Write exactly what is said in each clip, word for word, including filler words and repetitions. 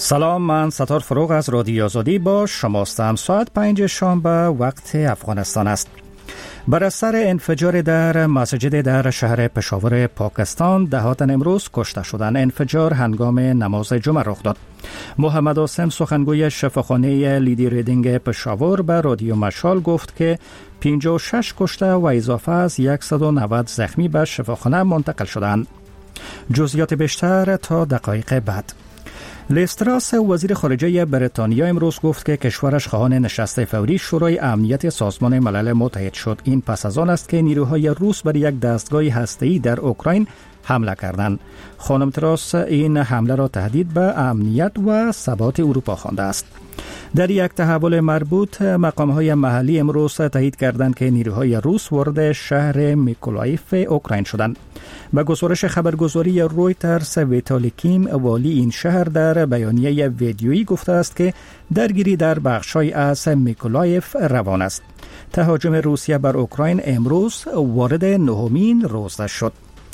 سلام، من ستار فروغ از رادیو آزادی با شماستم. ساعت پنج شنبه وقت افغانستان است. بر اثر انفجار در مسجد در شهر پشاور پاکستان ده تن امروز کشته شدند. انفجار هنگام نماز جمعه رخ داد. محمد آسم سخنگوی شفاخانه لیدی ریدینگ پشاور به رادیو مشال گفت که پنجاه و شش کشته و اضافه از صد و نود زخمی به شفاخانه منتقل شدند. جزئیات بیشتر تا دقایق بعد. لیز تراس وزیر خارجه بریتانیا امروز گفت که کشورش خواهان نشست فوری شورای امنیت سازمان ملل متحد شد. این پس از آن است که نیروهای روس بر یک دستگاه هسته‌ای در اوکراین حمله کردند. خانم تراس این حمله را تهدید به امنیت و ثبات اروپا خوانده است. در یک تحول مربوط، مقام‌های محلی امروز تایید کردند که نیروهای روس وارد شهر میکولایف اوکراین شدند. به گزارش خبرگزاری رویترز، ویتالی کیم، والی این شهر در بیانیه ویدیویی گفته است که درگیری در بخش‌های از میکولایف روان است. تهاجم روسیه بر اوکراین امروز وارد نهمین روز شد.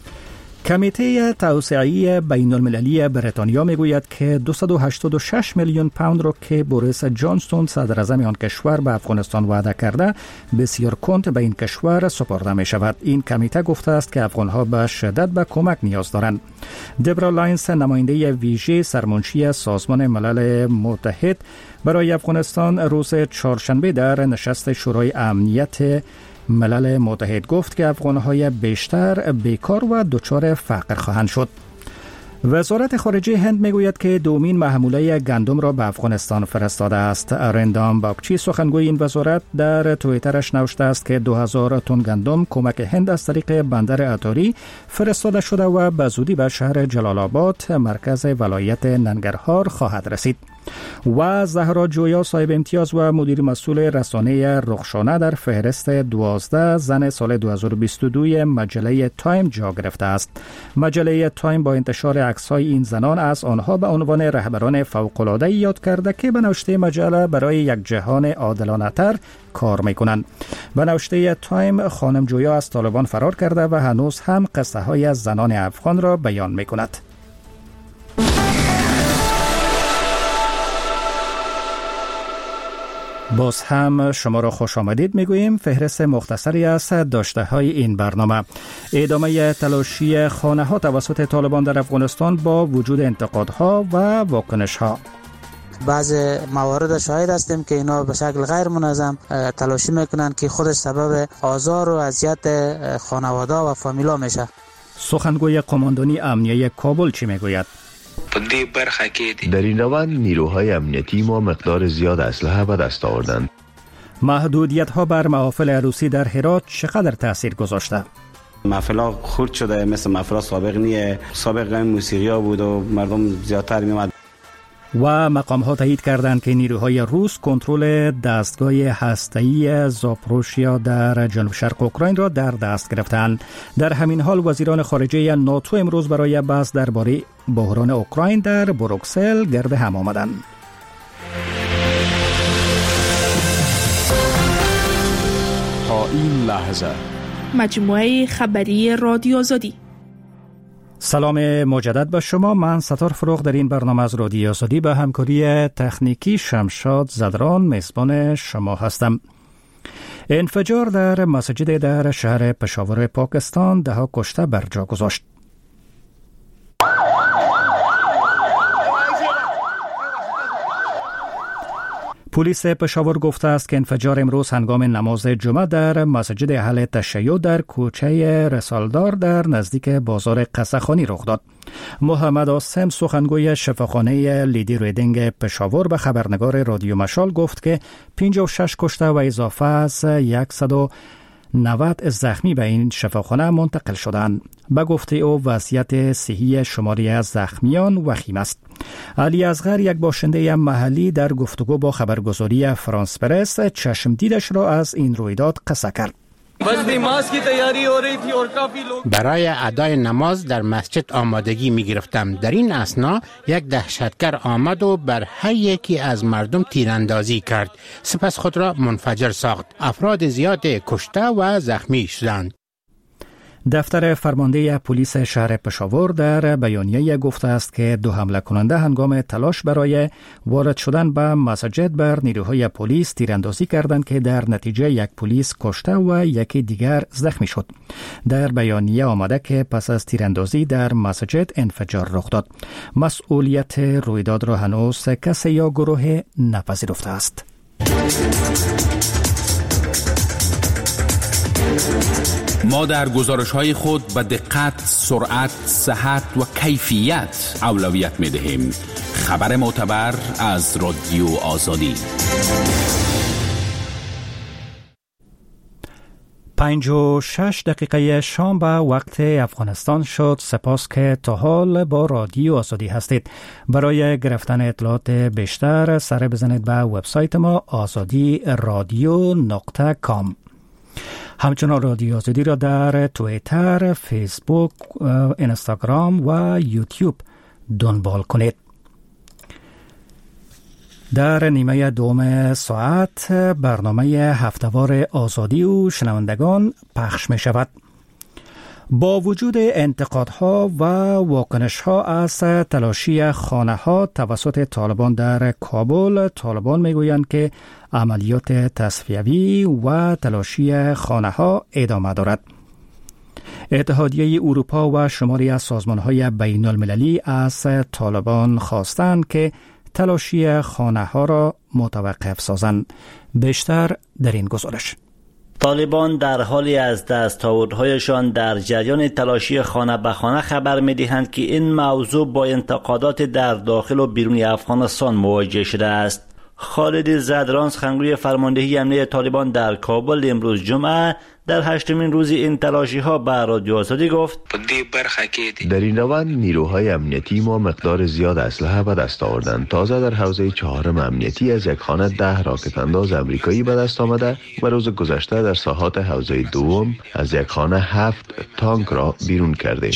کمیته توسعه بین المللی بریتانیا میگوید که دویست و هشتاد و شش میلیون پوند را که بوریس جانسون صدر اعظم آن کشور به افغانستان وعده کرده بسیار کند به این کشور سپرده می شود. این کمیته گفته است که افغانها به شدت به کمک نیاز دارند. دبرا لاینز، نماینده ویژه سرمنشی سازمان ملل متحد برای افغانستان، روز چهارشنبه در نشست شورای امنیت ملل متحد گفت که افغانهای بیشتر بیکار و دچار فقر خواهند شد. وزارت خارجه هند میگوید که دومین محموله گندم را به افغانستان فرستاده است. رندام باگچی، سخنگوی این وزارت، در توییترش نوشته است که دو هزار تن گندم کمک هند از طریق بندر اتاری فرستاده شده و به زودی به شهر جلال آباد، مرکز ولایت ننگرهار خواهد رسید. و زهرا جویا، صاحب امتیاز و مدیر مسئول رسانه رخشانه، در فهرست دوازده زن سال دو هزار و بیست و دو مجله تایم جا گرفته است. مجله تایم با انتشار عکس‌های این زنان از آنها به عنوان رهبران فوق‌العاده یاد کرده که به نوشته مجله برای یک جهان عادلانه‌تر کار می‌کنند. به نوشته تایم، خانم جویا از طالبان فرار کرده و هنوز هم قصه‌های از زنان افغان را بیان می‌کند. باز هم شما را خوش آمدید میگوییم. فهرست مختصری از داشته های این برنامه: ادامه تلاشی خانه ها توسط طالبان در افغانستان با وجود انتقادها و واکنش ها. بعض موارد شاهد هستیم که اینا به شکل غیر منظم تلاشی میکنن که خودش سبب آزار و اذیت خانواده و فامیلا میشه. سخنگوی قماندانی امنیه کابل چی میگوید؟ در این روند نیروهای امنیتی ما مقدار زیاد اسلحه به دست آوردند. محدودیت ها بر محافل عروسی در هرات چقدر تاثیر گذاشته؟ محفل‌ها خرد شده، مثل محفل‌ها سابق نیه. سابق موسیقی بود و مردم زیادتر می‌آمد. و مقام ها تایید کردند که نیروهای روس کنترل دستگاه هسته‌ای زاپروشیا در جنوب شرق اوکراین را در دست گرفتند. در همین حال وزیران خارجه ناتو امروز برای بحث درباره بحران اوکراین در بروکسل گرد هم آمدند. تا این لحظه مجموعه خبری رادیو آزادی. سلام مجدد به شما. من ستار فروغ در این برنامه از رادیو آزادی به همکاری تکنیکی شمشاد زدران میزبان شما هستم. انفجار در مسجد در شهر پشاور پاکستان ده ها کشته بر جا گذاشت. پلیس پشاور گفته است که انفجار امروز هنگام نماز جمعه در مسجد اهل تشیع در کوچه رسالدار در نزدیک بازار قصه‌خانی رخ داد. محمد آسم سخنگوی شفاخانه لیدی ریدینگ پشاور به خبرنگار رادیو مشال گفت که پنجاه و شش کشته و اضافه از صد و نود زخمی به این شفاخانه منتقل شدند. به گفته او وضعیت صحی شماری از زخمیان وخیم است. علی اصغر، یک باشنده محلی، در گفتگو با خبرگزاری فرانس پرس چشم دیدش را از این رویداد قصه کرد. برای ادای نماز در مسجد آمادگی می گرفتم. در این اثنا یک دهشتگر آمد و بر هر یکی از مردم تیراندازی کرد. سپس خود را منفجر ساخت. افراد زیاد کشته و زخمی شدند. دفتر فرمانده پلیس شهر پشاور در بیانیه گفته است که دو حمله کننده هنگام تلاش برای وارد شدن به مسجد بر نیروهای پلیس تیراندازی کردند که در نتیجه یک پلیس کشته و یکی دیگر زخمی شد. در بیانیه آمده که پس از تیراندازی در مسجد انفجار رخ داد. مسئولیت رویداد را هنوز کسی یا گروه نپذیرفته است. ما در گزارش‌های خود به دقت، سرعت، صحت و کیفیت اولویت می‌دهیم. خبر معتبر از رادیو آزادی. پنج و شش دقیقه شام به وقت افغانستان شد. سپاس که تا حال با رادیو آزادی هستید. برای گرفتن اطلاعات بیشتر سر بزنید به وبسایت ما آزادی رادیو نقطه کام. همچنان رادیو آزادی را در توییتر، فیسبوک، اینستاگرام و یوتیوب دنبال کنید. در نیمه دوم ساعت برنامه هفته‌وار آزادی و شنوندگان پخش می شود. با وجود انتقادها و واکنش‌ها از تلاشی خانه‌ها توسط طالبان در کابل، طالبان می‌گویند که عملیات تصفیوی و تلاشی خانه‌ها ادامه دارد. اتحادیه اروپا و شماری از سازمان‌های بین‌المللی از طالبان خواستند که تلاشی خانه‌ها را متوقف سازند. بیشتر در این گزارش. طالبان در حالی از دستاوردهایشان در جریان تلاشی خانه به خانه خبر می‌دهند که این موضوع با انتقادات در داخل و بیرون افغانستان مواجه شده است. خالد زدران، سخنگوی فرماندهی امنیت طالبان در کابل، امروز جمعه در هشتمین روز این تلاشی ها به رادیو آزادی گفت در این روند نیروهای امنیتی ما مقدار زیاد اسلحه به دست آوردند. تازه در حوزه چهارم امنیتی از یک خانه ده راکت انداز امریکایی به دست آمده و روز گذشته در ساحات حوزه دوم از یک خانه هفت تانک را بیرون کردیم.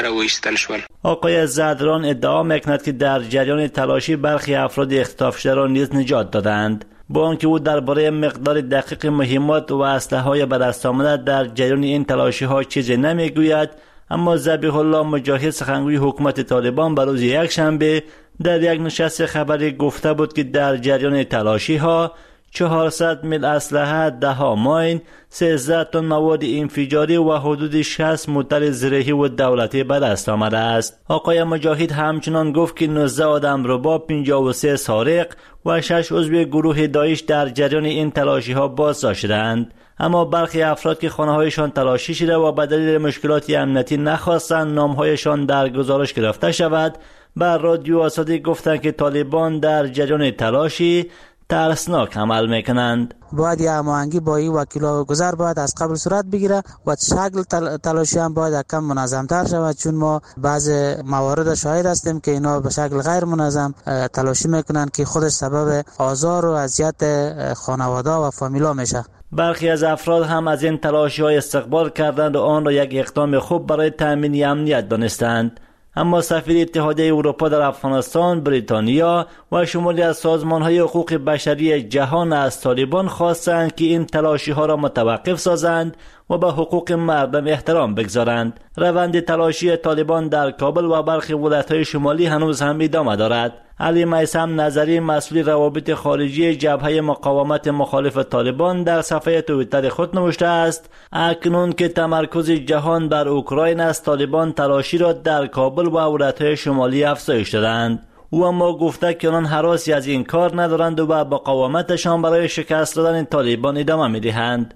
آقای زدران ادعا میکند که در جریان تلاشی برخی افراد اختطاف شده را نیز نجات دادند. با آنکه او درباره مقدار دقیق مهمات و اسلحه‌های به دست آمده در جریان این تلاشی‌ها چیزی نمیگوید، اما ذبیح الله مجاهد، سخنگوی حکومت طالبان، به روز یکشنبه در یک نشست خبری گفته بود که در جریان تلاشی‌ها چهارصد میل اسلحه، ده ها ماین، سیزده تن مواد انفجاری و حدود شصت موتر زرهی و دولتی به دست آمده است. آقای مجاهد همچنان گفت که نوزده آدم ربا، پنجاه و سه سارق و شش عضو گروه داعش در جریان این تلاشی ها بازداشت شدند. اما برخی افراد که خانه هایشان تلاشی شده و به دلیل مشکلات امنیتی نخواستند نام هایشان در گزارش گرفته شود، بر رادیو آزادی گفتند که طالبان در جریان تلاشی ترسناک عمل میکنند. باید یه هماهنگی با این وکیلا گذر باید از قبل صورت بگیره و شکل تل... تلاشی هم باید کم منظم‌تر شود، چون ما بعض موارد شاهد هستیم که اینا به شکل غیر منظم تلاشی میکنن که خودش سبب آزار و اذیت خانواده و فامیلا میشه. برخی از افراد هم از این تلاشی‌ها استقبال کردند و آن را یک اقدام خوب برای تامین امنیت دانستند. اما سفیر اتحادیه اروپا در افغانستان، بریتانیا و شماری از سازمان‌های حقوق بشری جهان از طالبان خواستند که این تلاشی‌ها را متوقف سازند و به حقوق مردم احترام بگذارند. روند تلاشی طالبان در کابل و برخی ولایت‌های شمالی هنوز هم ادامه دارد. علی میثم نظری، مسئول روابط خارجی جبهه مقاومت مخالف طالبان، در صفحه توییتر خود نوشته است: اکنون که تمرکز جهان بر اوکراین است، طالبان تلاشی را در کابل و ولایت‌های شمالی افزایش دادند. او اما گفته که آنان هراسی از این کار ندارند و به مقاومتشان برای شکست دادن طالبان ادامه می‌دهند.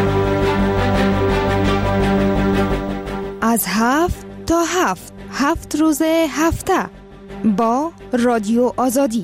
از هفت تا هفت هفت روز هفته با رادیو آزادی.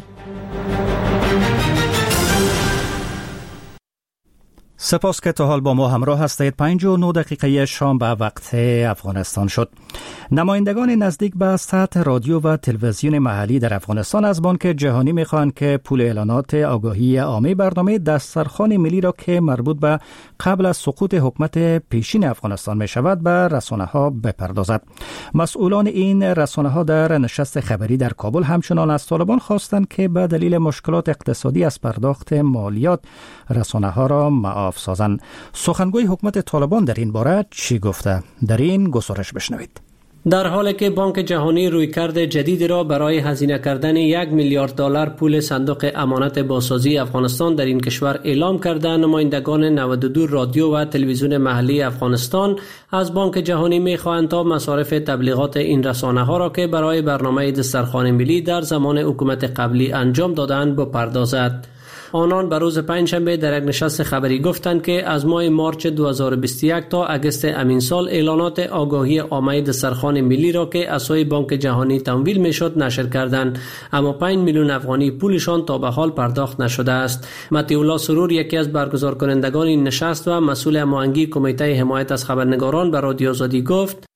سپاس که تا حال با ما همراه هستید. پنج و نه دقیقه شام به وقت افغانستان شد. نمایندگان نزدیک به سطح رادیو و تلویزیون محلی در افغانستان از بانک جهانی میخواهند که پول اعلانات آگاهی عامه برنامه دسترخوان ملی را که مربوط به قبل از سقوط حکومت پیشین افغانستان می شود به رسانه ها بپردازد. مسئولان این رسانه ها در نشست خبری در کابل همچنان از طالبان خواستند که به دلیل مشکلات اقتصادی از پرداخت مالیات رسانه ها را معاف انعطاف سازند. سخنگوی حکومت طالبان در این باره چی گفته؟ در این گزارش بشنوید. در حالی که بانک جهانی رویکرد جدیدی را برای هزینه کردن یک میلیارد دلار پول صندوق امانت بازسازی افغانستان در این کشور اعلام کرده، نمایندگان نود و دو رادیو و تلویزیون محلی افغانستان از بانک جهانی می‌خواهند تا مصارف تبلیغات این رسانه‌ها را که برای برنامه دسترخوان ملی در زمان حکومت قبلی انجام دادند بپردازد. آنان به روز پنجشنبه در یک نشست خبری گفتند که از ماه مارچ دو هزار و بیست و یک تا اگست امین سال اعلانات آگاهی عامه دسترخوان ملی را که از سوی بانک جهانی تمویل میشد نشر کردند، اما پنج میلیون افغانی پولشان تا به حال پرداخت نشده است. مطیع الله سرور، یکی از برگزار کنندگان این نشست و مسئول هماهنگی کمیته حمایت از خبرنگاران، به رادیو آزادی گفت: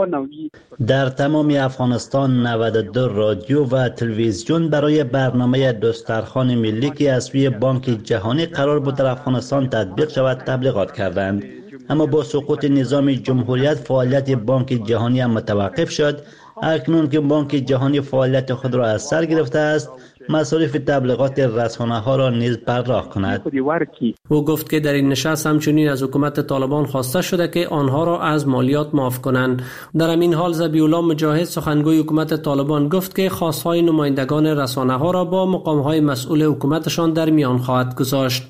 در تمام افغانستان نود و دو رادیو و تلویزیون برای برنامه دسترخوان ملی که از سوی بانک جهانی قرار بود در افغانستان تطبیق شود تبلیغات کردند، اما با سقوط نظام جمهوریت فعالیت بانک جهانی هم متوقف شد. اکنون که بانک جهانی فعالیت خود را از سر گرفته است، مصارف تبلیغات رسانه‌ها را نیز پرداخت کند. او گفت که در این نشست همچنین از حکومت طالبان خواسته شده که آنها را از مالیات معاف کنند. در همین حال ذبیح الله مجاهد، سخنگوی حکومت طالبان، گفت که خواستهای نمایندگان رسانه‌ها را با مقام‌های مسئول حکومتشان در میان خواهد گذاشت.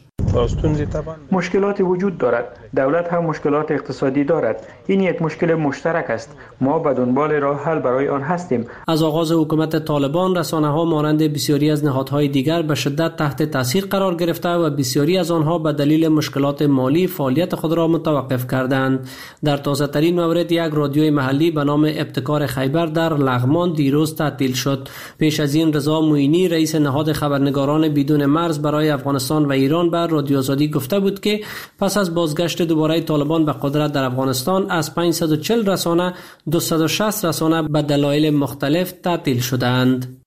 مشکلاتی وجود دارد. دولت هم مشکلات اقتصادی دارد. این یک مشکل مشترک است. ما به دنبال راه حل برای آن هستیم. از آغاز حکومت طالبان، رسانه‌ها مانند بسیاری از نهادهای دیگر به شدت تحت تاثیر قرار گرفته و بسیاری از آنها به دلیل مشکلات مالی فعالیت خود را متوقف کردند. در تازه‌ترین مورد، یک رادیوی محلی به نام ابتکار خیبر در لغمان دیروز تعطیل شد. پیش از این رضا معینی، رئیس نهاد خبرنگاران بدون مرز برای افغانستان و ایران، بر رادیو آزادی گفته بود که پس از بازگشت دوباره طالبان به قدرت در افغانستان، از پانصد و چهل رسانه دویست و شصت رسانه به دلایل مختلف تعطیل شدند.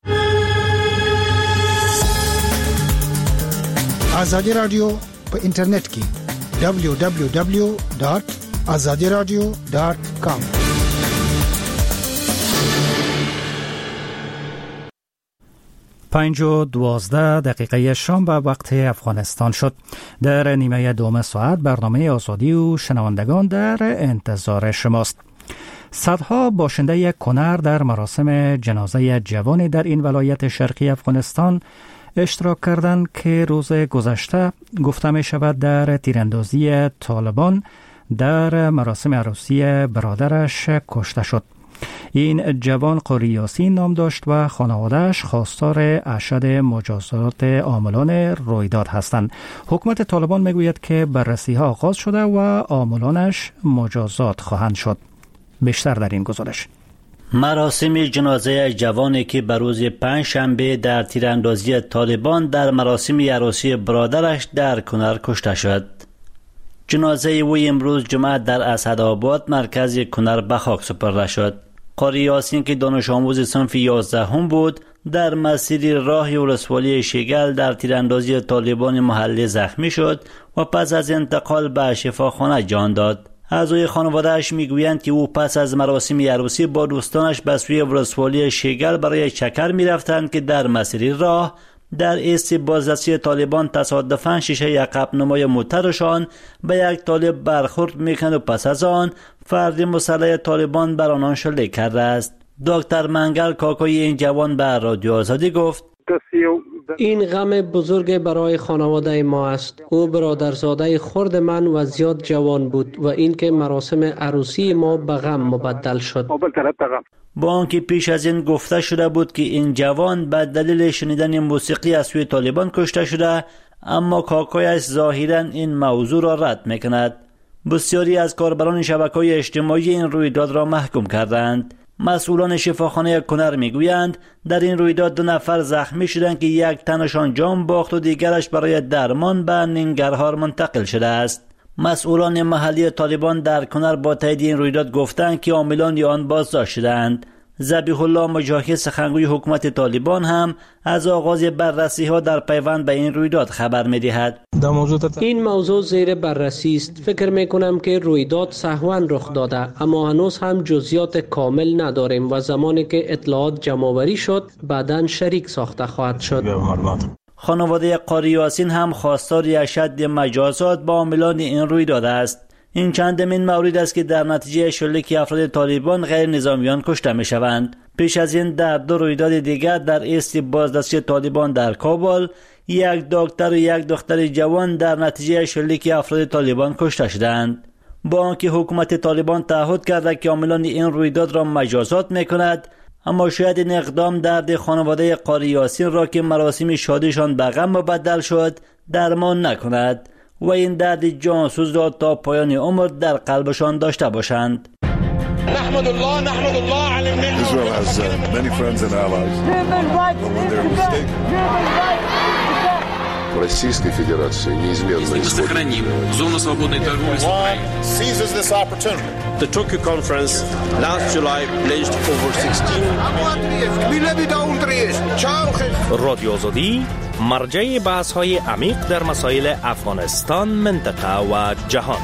آزادی رادیو په انټرنیټ کې دبلیو دبلیو دبلیو دات آزادی رادیو دات کام. پنج و دوازده دقیقه شام به وقت افغانستان شد. در نیمه دوم ساعت برنامه آزادی و شنوندگان در انتظار شماست. صدها باشنده یک کنر در مراسم جنازه جوانی در این ولایت شرقی افغانستان اشتراک کردند که روز گذشته گفته می شود در تیراندازی طالبان در مراسم عروسی برادرش کشته شد. این جوان قاری یاسین نام داشت و خانواده‌اش خواستار ارشد مجازات عاملان رویداد هستند. حکومت طالبان میگوید که بررسی‌ها آغاز شده و عاملانش مجازات خواهند شد. بیشتر در این گزارش. مراسم جنازه جوانی که بر روز پنجشنبه در تیراندازی طالبان در مراسم عروسی برادرش در کنر کشته شد. جنازه او امروز جمعه در اسدآباد مرکز کنر به خاک سپرده شد. قاری یاسین که دانش آموز صنف یازدهم بود، در مسیر راه ولسوالی شیگل در تیراندازی طالبان محلی زخمی شد و پس از انتقال به شفاخانه جان داد. اعضای خانواده‌اش میگویند که او پس از مراسم عروسی با دوستانش به سوی ولسوالی شیگل برای چکر میرفتند که در مسیر راه در ایست بازرسی طالبان تصادفاً شیشه عقب نمای موترشان به یک طالب برخورد میکند و پس از آن فرد مسلح طالبان بر آنان شلیک کرده است. دکتر منگل، کاکای این جوان، به رادیو آزادی گفت: این غم بزرگ برای خانواده ما است. او برادرزاده خرد من و زیاد جوان بود و اینکه مراسم عروسی ما به غم مبدل شد. با آنکه پیش از این گفته شده بود که این جوان به دلیل شنیدن موسیقی از سوی طالبان کشته شده، اما کاکایش ظاهراً این موضوع را رد میکند. بسیاری از کاربران شبکه‌های اجتماعی این رویداد را محکوم کردند. مسئولان شفاخانه کنر میگویند در این رویداد دو نفر زخمی شدند که یک تنشان جان باخت و دیگرش برای درمان به ننگرهار منتقل شده است. مسئولان محلی طالبان در کنر با تایید این رویداد گفتند که عاملان آن بازداشت شدند. ذبیح الله مجاهد، سخنگوی حکومت طالبان، هم از آغاز بررسی‌ها در پیوند به این رویداد خبر می‌دهد. این موضوع زیر بررسی است. فکر می‌کنم که رویداد سهواً رخ داده، اما هنوز هم جزئیات کامل نداریم و زمانی که اطلاعات جمع‌آوری شد بعداً شریک ساخته خواهد شد. خانواده قاری یاسین هم خواستار اشد مجازات با عاملان این رویداد است. این چندمین مورد است که در نتیجه شلیک افراد طالبان غیر نظامیان کشته می شوند. پیش از این در دو رویداد دیگر در ایست بازداشتی طالبان در کابل یک دکتر و یک دختر جوان در نتیجه شلیک افراد طالبان کشته شدند. با آنکه حکومت طالبان تعهد کرده که عاملان این رویداد را مجازات میکند، اما شاید این اقدام درد خانواده قاری یاسین را که مراسم شادیشان به غم مبدل شد درمان نکند و این درد جانسوز را تا پایان عمر در قلبشان داشته باشند. نحمد الله نحمد الله على النعمة. Israel has uh, many friends and allies. When they're mistaken. Российской Федерации неизменно сохраним зону свободной торговли с Украиной. Seizes this opportunity. The Tokyo conference last July pledged over sixteen. رادیو آزادی مرجع بحث‌های عمیق در مسائل افغانستان، منطقه و جهان.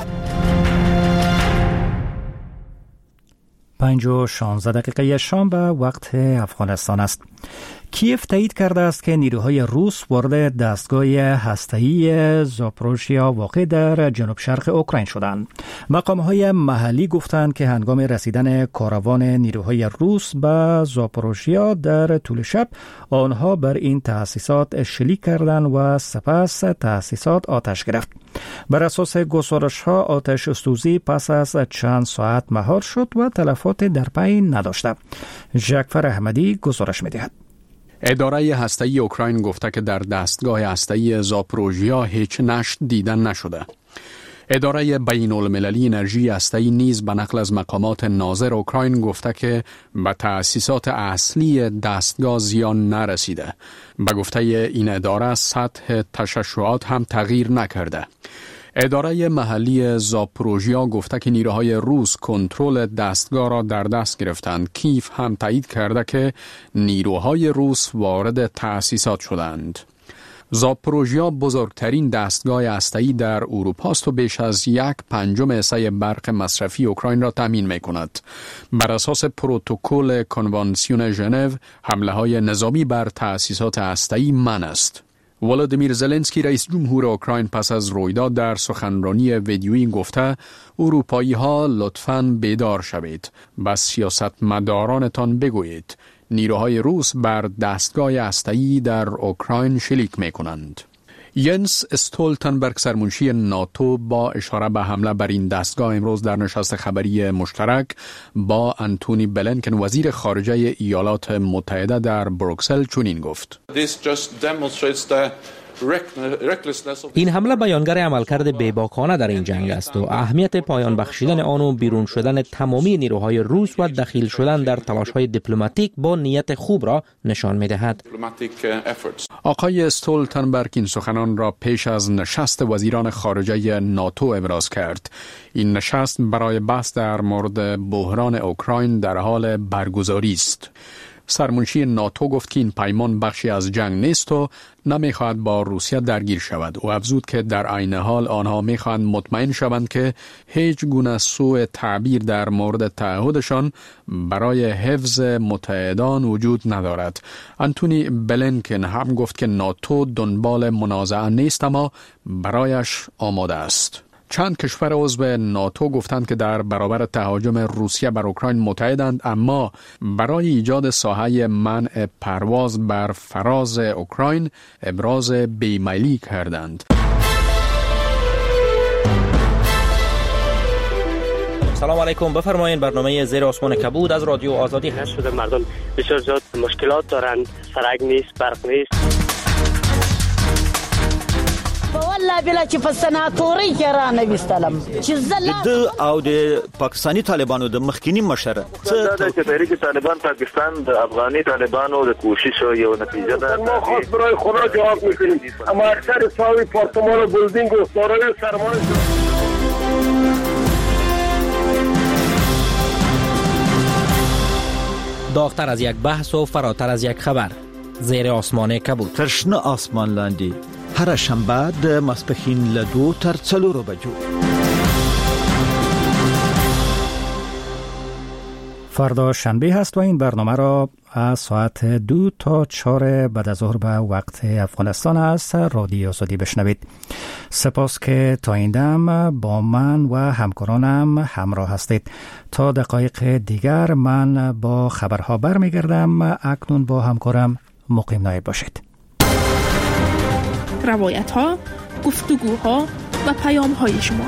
پنج و شانزده دقیقه شام به وقت افغانستان است. کیف تایید کرده است که نیروهای روس وارد دستگاه هسته‌ای زاپروژیا واقع در جنوب شرق اوکراین شدند. مقام‌های محلی گفتند که هنگام رسیدن کاروان نیروهای روس به زاپروژیا در طول شب آنها بر این تأسیسات شلیک کردند و سپس تأسیسات آتش گرفت. بر اساس گزارش‌ها آتش سوزی پس از چند ساعت مهار شد و تلفات در پی نداشته. جعفر احمدی گزارش می‌دهد. اداره هسته‌ای اوکراین گفته که در دستگاه هسته‌ای زاپروژیا هیچ نشت دیدن نشده. اداره بین المللی انرژی هسته‌ای نیز به نقل از مقامات ناظر اوکراین گفته که به تأسیسات اصلی دستگاه زیان نرسیده. به گفته این اداره سطح تشعشعات هم تغییر نکرده. اداره محلی زاپروژیا گفته که نیروهای روس کنترل دستگاه را در دست گرفتند. کیف هم تایید کرده که نیروهای روس وارد تأسیسات شدند. زاپروژیا بزرگترین دستگاه هسته‌ای در اروپا است و بیش از یک پنجم حصه برق مصرفی اوکراین را تامین می‌کند. بر اساس پروتکل کنوانسیون ژنو، حمله‌های نظامی بر تأسیسات هسته‌ای منع است. ولادیمیر زلنسکی رئیس جمهور اوکراین پس از رویداد در سخنرانی ویدیویی گفته اروپایی‌ها لطفاً بیدار شوید. به سیاستمدارانتان بگویید نیروهای روس بر دستگاه هسته‌ای در اوکراین شلیک می‌کنند. ینس استولتنبرگ سرمنشی ناتو با اشاره به حمله بر این دستگاه امروز در نشست خبری مشترک با انتونی بلینکن وزیر خارجه ایالات متحده در بروکسل چنین گفت: این حمله بیانگر عملکرد بیباکانه در این جنگ است و اهمیت پایان بخشیدن آن و بیرون شدن تمامی نیروهای روس و دخیل شدن در تلاش‌های دیپلماتیک با نیت خوب را نشان می‌دهد. آقای استولتنبرگ این سخنان را پیش از نشست وزیران خارجه ناتو ابراز کرد. این نشست برای بحث در مورد بحران اوکراین در حال برگزاری است. سرمنشی ناتو گفت که این پیمان بخشی از جنگ نیست و نمیخواهد با روسیه درگیر شود و افزود که در عین حال آنها میخواهند مطمئن شوند که هیچ گونه سوء تعبیر در مورد تعهدشان برای حفظ متحدان وجود ندارد. انتونی بلینکن هم گفت که ناتو دنبال منازعه نیست اما برایش آماده است. چند کشور عضو ناتو گفتند که در برابر تهاجم روسیه بر اوکراین متحدند، اما برای ایجاد ساحه منع پرواز بر فراز اوکراین ابراز بیمیلی کردند. سلام علیکم، بفرمایید. برنامه زیر آسمان کبود از رادیو آزادی هست. شده مردم بسیار زیاد مشکلات دارند، سرک نیست، برق نیست. والله بلا چې په سناتوري کې را نه وستلم چې زله د او د پاکستانی طالبانو د مخکینی مشره څه د تحریک طالبان پاکستان د افغاني طالبانو د کوشش یو نتیجه ده. ما خاص برای خدا جواب میکنیم، اما اکثر ساوی پارتمان و بلدینگ و سارای سرمایه داغتر از یک بحث و فراتر از یک خبر. زیر آسمان کبود. ترشنه آسمان لاندی هر شنبه د ماسپښین له دو تر څلورو بجو. فردا شنبه هست و این برنامه را از ساعت دو تا چهار بعد از ظهر به وقت افغانستان است رادیو آزادی بشنوید. سپاس که تا این دم با من و همکارانم همراه هستید. تا دقایق دیگر من با خبرها برمیگردم. اکنون با همکارم مقیم نایب باشید. روایت ها، گفتگوها و پیام های شما.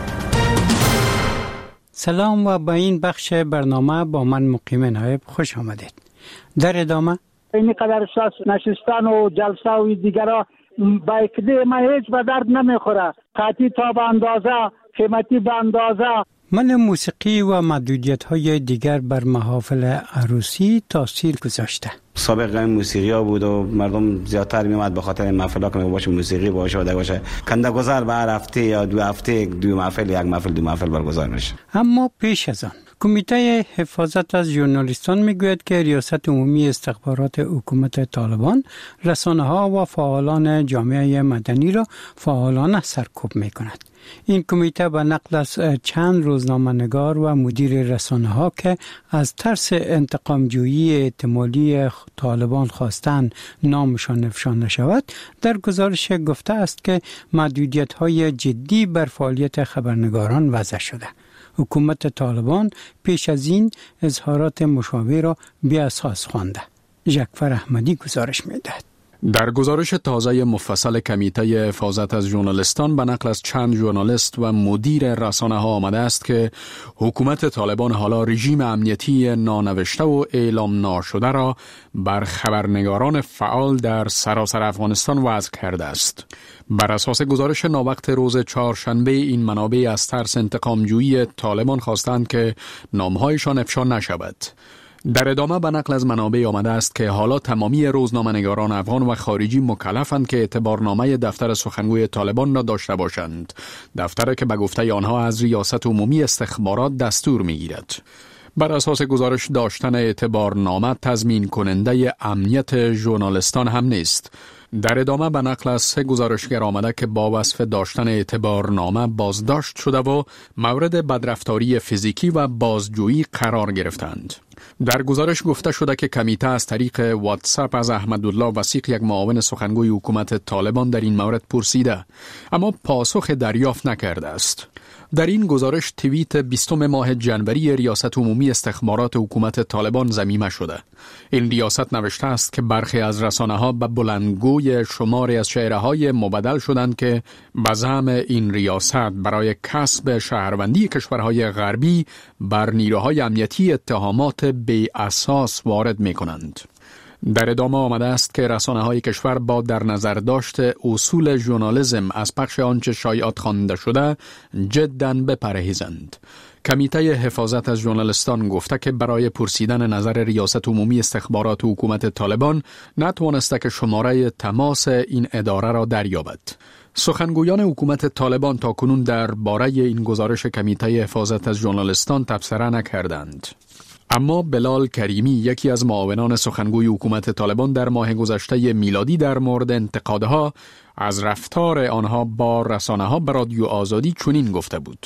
سلام و به این بخش برنامه با من مقیم نایب خوش آمدید. در ادامه این قدر شاس نشستن و جلسه و دیگرها با اکده ما هیچ به درد نمیخوره. قاطی تا به اندازه، قیمتی به اندازه. من موسیقی و محدودیت های دیگر بر محافل عروسی تاثیر گذاشته. سابق موسیقی ها بود و مردم زیادتر میومد به خاطر این محفل ها که باشه موسیقی باشه و باشه کنده گذار به هر هفته یا دو هفته دو محفل یک محفل دو محفل برگزار میشه. اما پیش از آن کمیته حفاظت از ژورنالیستان میگوید که ریاست عمومی استخبارات حکومت طالبان رسانه ها و فعالان جامعه مدنی را فعالانه سرکوب میکند. این کمیته به نقل از چند روزنامه‌نگار و مدیر رسانه ها که از ترس انتقام جویی احتمالی طالبان خواستند نامشان افشا نشود در گزارش گفته است که محدودیت های جدی بر فعالیت خبرنگاران وضع شده. حکومت طالبان پیش از این اظهارات مشابه را بی اساس خوانده. جعفر احمدی گزارش می‌دهد. در گزارش تازه مفصل کمیته حفاظت از ژورنالیستان به نقل از چند ژورنالیست و مدیر رسانه ها آمده است که حکومت طالبان حالا رژیم امنیتی نانوشته و اعلام ناشده را بر خبرنگاران فعال در سراسر افغانستان وضع کرده است. بر اساس گزارش ناوقت روز چهارشنبه این منابع از ترس انتقامجویی طالبان خواستند که نامهایشان افشا نشود. در ادامه به نقل از منابع آمده است که حالا تمامی روزنامه‌نگاران افغان و خارجی مکلفند که اعتبارنامه دفتر سخنگوی طالبان را داشته باشند، دفتری که به گفته آنها از ریاست عمومی استخبارات دستور می‌گیرد. بر اساس گزارش داشتن اعتبارنامه تضمین کننده امنیت ژورنالیستان هم نیست. در ادامه به نقل از سه گزارشگر آمده که با وصف داشتن اعتبارنامه بازداشت شده و مورد بدرفتاری فیزیکی و بازجویی قرار گرفتند. در گزارش گفته شده که کمیته از طریق واتساپ از احمدالله وثیق یک معاون سخنگوی حکومت طالبان در این مورد پرسیده اما پاسخ دریافت نکرده است. در این گزارش توییت بیستم ماه جنوری ریاست عمومی استخبارات حکومت طالبان ضمیمه شده. این ریاست نوشته است که برخی از رسانه‌ها به بلندگوی شماری از چهره‌های مبدل شدند که به زعم این ریاست برای کسب شهروندی کشورهای غربی بر نیروهای امنیتی اتهامات بی اساس وارد می‌کنند. در ادامه آمده است که رسانه‌های کشور با در نظر داشت اصول ژورنالیسم از پخش آنچه شایعات خوانده شده جداً بپرهیزند. کمیته حفاظت از ژورنالیستان گفته که برای پرسیدن نظر ریاست عمومی استخبارات حکومت طالبان نتوانسته که شماره تماس این اداره را دریابد. سخنگویان حکومت طالبان تا کنون در باره این گزارش کمیته حفاظت از ژورنالیستان تبصره نکردند. اما بلال کریمی یکی از معاونان سخنگوی حکومت طالبان در ماه گذشته میلادی در مورد انتقادها از رفتار آنها با رسانه‌ها به رادیو آزادی چنین گفته بود: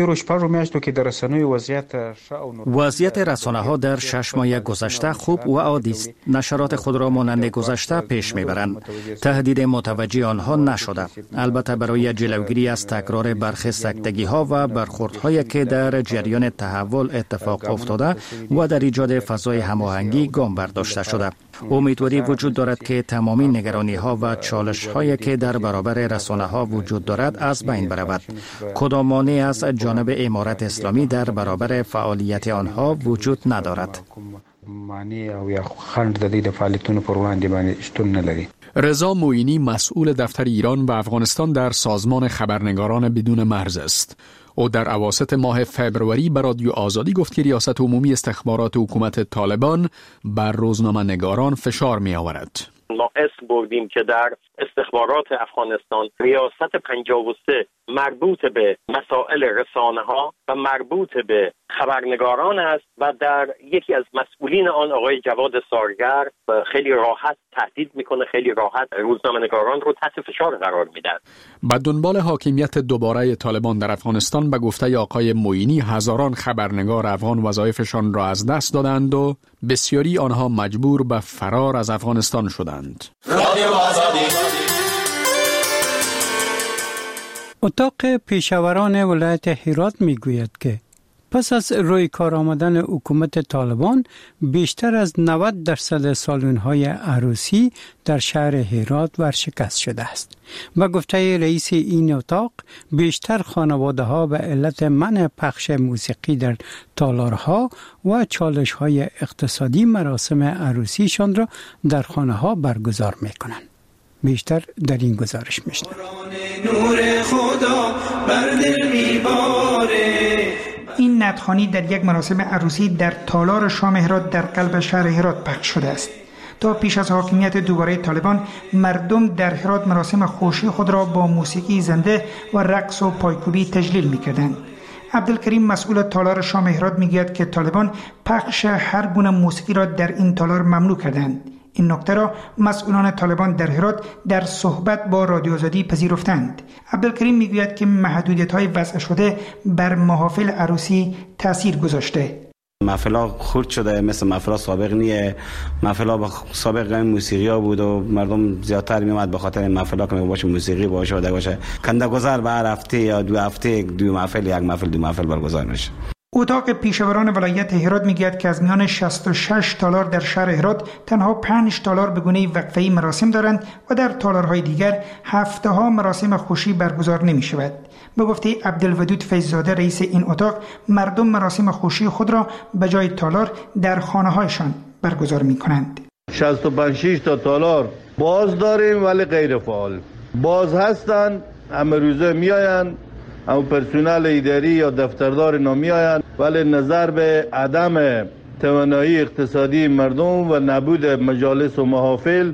وضعیت رسانه‌ها در شش ماه گذشته خوب و عادی است. نشرات خود را مانند گذشته پیش میبرند. تهدید متوجه آنها نشده. البته برای جلوگیری از تکرار برخی سکتگی‌ها و برخوردهایی که در جریان تحول اتفاق افتاده و در ایجاد فضای هماهنگی گام برداشته شده. امیدواری وجود دارد که تمامی نگرانی‌ها و چالش‌هایی که در برابر رسانه‌ها وجود دارد از بین برود. کدام مانعی از جانب امارت اسلامی در برابر فعالیت آنها وجود ندارد. رضا معینی مسئول دفتر ایران و افغانستان در سازمان خبرنگاران بدون مرز است. او در اواسط ماه فبروری به رادیو آزادی گفت که ریاست عمومی استخبارات حکومت طالبان بر روزنامه‌نگاران فشار می آورد. ما اسم بردیم که در استخبارات افغانستان ریاست پنجاه و سه مربوط به مسائل رسانه ها و مربوط به خبرنگاران است و در یکی از مسئولین آن آقای جواد سارگر خیلی راحت تهدید میکنه، خیلی راحت روزنامه‌نگاران رو تحت فشار قرار میده. به دنبال حاکمیت دوباره طالبان در افغانستان به گفته آقای معینی هزاران خبرنگار افغان وظایفشان را از دست دادند و بسیاری آنها مجبور به فرار از افغانستان شدند. اتاق پیشاوران ولایت هرات می گوید که پس از روی کار آمدن حکومت طالبان بیشتر از نود درصد سالن‌های عروسی در شهر هرات ورشکست شده است. با گفته رئیس این اتاق بیشتر خانواده‌ها به علت منع پخش موسیقی در تالارها و چالش‌های اقتصادی مراسم عروسیشان را در خانه‌ها برگزار می‌کنند. بیشتر در این گزارش می‌شنوید. نور خدا بر دل می‌باره. این نطخوانی در یک مراسم عروسی در تالار شام هرات در قلب شهر هرات پخش شده است. تا پیش از حاکمیت دوباره طالبان مردم در هرات مراسم خوشی خود را با موسیقی زنده و رقص و پایکوبی تجلیل می‌کردند. عبدالکریم مسئول تالار شام هرات میگوید که طالبان پخش هر گونه موسیقی را در این تالار ممنوع کردند. این نکته را مسئولان طالبان در هرات در صحبت با رادیو آزادی پذیرفتند. عبدالکریم میگوید که محدودیت‌های وضع شده بر محافل عروسی تأثیر گذاشته. محفلا خرد شده، مثل محفلا سابق نیه. محفلا با سابق موسیقی ها بود و مردم زیادتر میومد به خاطر این محفلا که باشه موسیقی باشه و باشه کنده گذر به هر هفته یا دو هفته دو محفل یک محفل دو محفل برگزار میشه. اتاق پیشاوران ولایت هرات میگوید که از میان شصت و شش تالار در شهر هرات تنها پنج تالار به گونه وقفه‌ای مراسم دارند و در تالارهای دیگر هفته ها مراسم خوشی برگزار نمی شود. به گفته عبدالودود فیض‌زاده رئیس این اتاق، مردم مراسم خوشی خود را به جای تالار در خانه‌هایشان برگزار می‌کنند. شصت و پنج شش تا تالار باز داریم ولی غیر فعال. باز هستند، همه روزه میآیند، اما پرسنل اداری یا دفتردار نمیآیند، ولی نظر به عدم توانایی اقتصادی مردم و نبود مجالس و محافل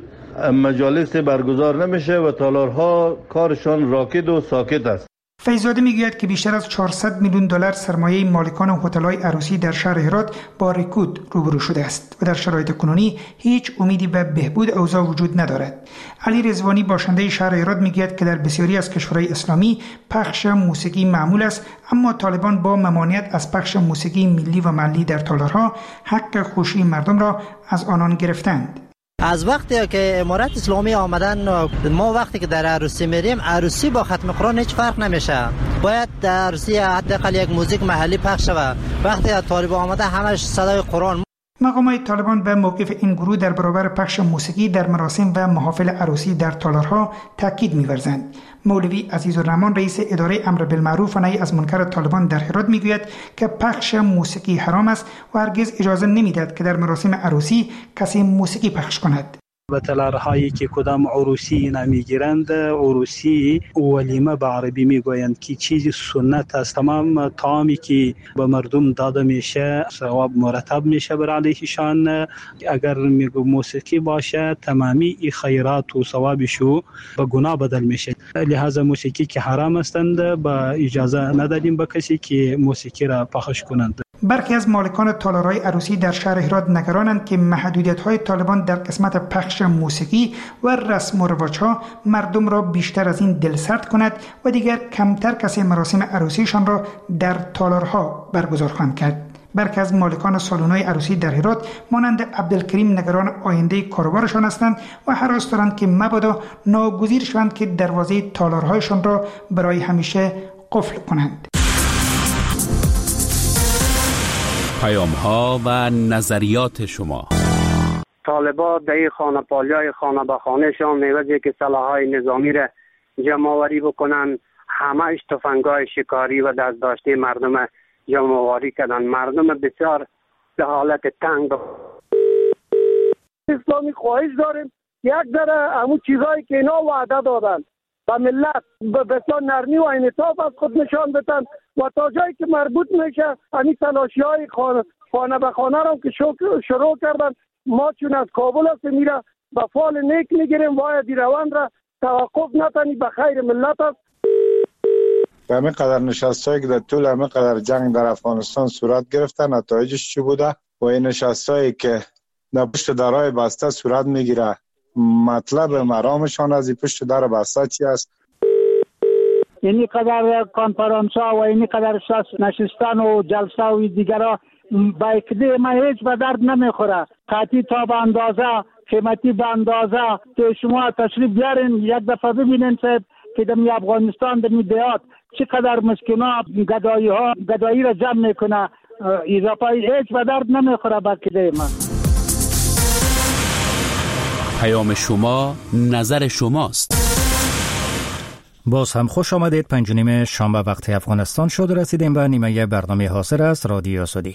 مجالس برگزار نمیشه و تالارها کارشان راکد و ساکت است. فیض‌زاده میگوید که بیشتر از چهارصد میلیون دلار سرمایه مالکان هتل‌های عروسی در شهر هرات با رکود روبرو شده است و در شرایط کنونی هیچ امیدی به بهبود اوضاع وجود ندارد. علی رضوانی باشنده شهر هرات میگوید که در بسیاری از کشورهای اسلامی پخش موسیقی معمول است، اما طالبان با ممانعت از پخش موسیقی ملی و محلی در تالارها حق خوشی مردم را از آنان گرفتند. از وقتی که امارت اسلامی آمدن ما وقتی که در عروسی میریم عروسی با ختم قرآن هیچ فرق نمیشه. باید در عروسی حداقل یک موزیک محلی پخش شود. وقتی طالبان آمده همش صدای قرآن. مقامات طالبان به موقف این گروه در برابر پخش موسیقی در مراسم و محافل عروسی در تالارها تاکید می‌ورزند. مولوی عزیزالرحمن رئیس اداره امر بالمعروف و نهی از منکر طالبان در هرات میگوید که پخش موسیقی حرام است و هرگز اجازه نمیدهد که در مراسم عروسی کسی موسیقی پخش کند. به تالارهایی که کدام عروسی نمیگیرند، عروسی ولیمه به عربی میگویند که چیزی سنت است. تمام طعامی که به مردم داده میشه ثواب مرتب میشه بر علیهشان. اگر میگو موسیقی باشه تمامی ای خیرات و ثوابشو به گناه بدل میشه. لہذا موسیقی که حرام هستند با اجازه ندادیم به کسی که موسیقی را پخش کنند. برخی از مالکان تالارهای عروسی در شهر هرات نگرانند که محدودیت‌های طالبان در قسمت پخش موسیقی و رسم و رواج‌ها مردم را بیشتر از این دلسرد کند و دیگر کمتر کسی مراسم عروسیشان را در تالارها برگزار خواهند کرد. برخی از مالکان سالن‌های عروسی در هرات مانند عبدالکریم نگران آینده کاروبارشان هستند و هراس دارند که مبادا ناگزیر شوند که دروازه تالارهایشان را برای همیشه قفل کنند. پیام ها و نظریات شما. طالبان در این خانه پالیای خانه به خانه شان میوزی که سلاحهای نظامی را جمع آوری بکنن، همه تفنگای شکاری و دست داشته مردم جمع آوری کردن. مردم بسیار به حالت تنگ. اسلامی خواهش داریم یک ذره همون چیزایی که اینا وعده دادن و ملت به بسیار نرمی و انعطاف از خود نشان بدن و تا جایی که مربوط میشه همین تلاشی های خانه, خانه به خانه را که شروع کردن. ما چون از کابل هستیم میره به فال نیک میگیریم و باید روند را توقف نتانی به خیر ملت است. به همین قدر نشستایی که در طول همین قدر جنگ در افغانستان صورت گرفته، نتایجش چی بوده و این نشستایی که در پشت درهای بسته صورت میگیره، مطلب مرامشان از این پشت در بسته چی است؟ اینی قدر کنفرانس ها و اینی قدر نشستن و جلسه و دیگرها با اکده ما هیچ به درد نمیخوره. قطعی تا به اندازه، قیمتی به اندازه که شما تشریف بیارین یک دفعه ببینین صاحب که دمی افغانستان دمی دیات چقدر مسکینا گدایی ها گدایی را جمع میکنه. اضافه هیچ به درد نمیخوره با اکده ما. پیام شما نظر شماست. باز هم خوش آمدید. پنج و نیم شنبه وقت افغانستان شد. رسیدیم به نیمه برنامه حاصل است رادیو آزادی.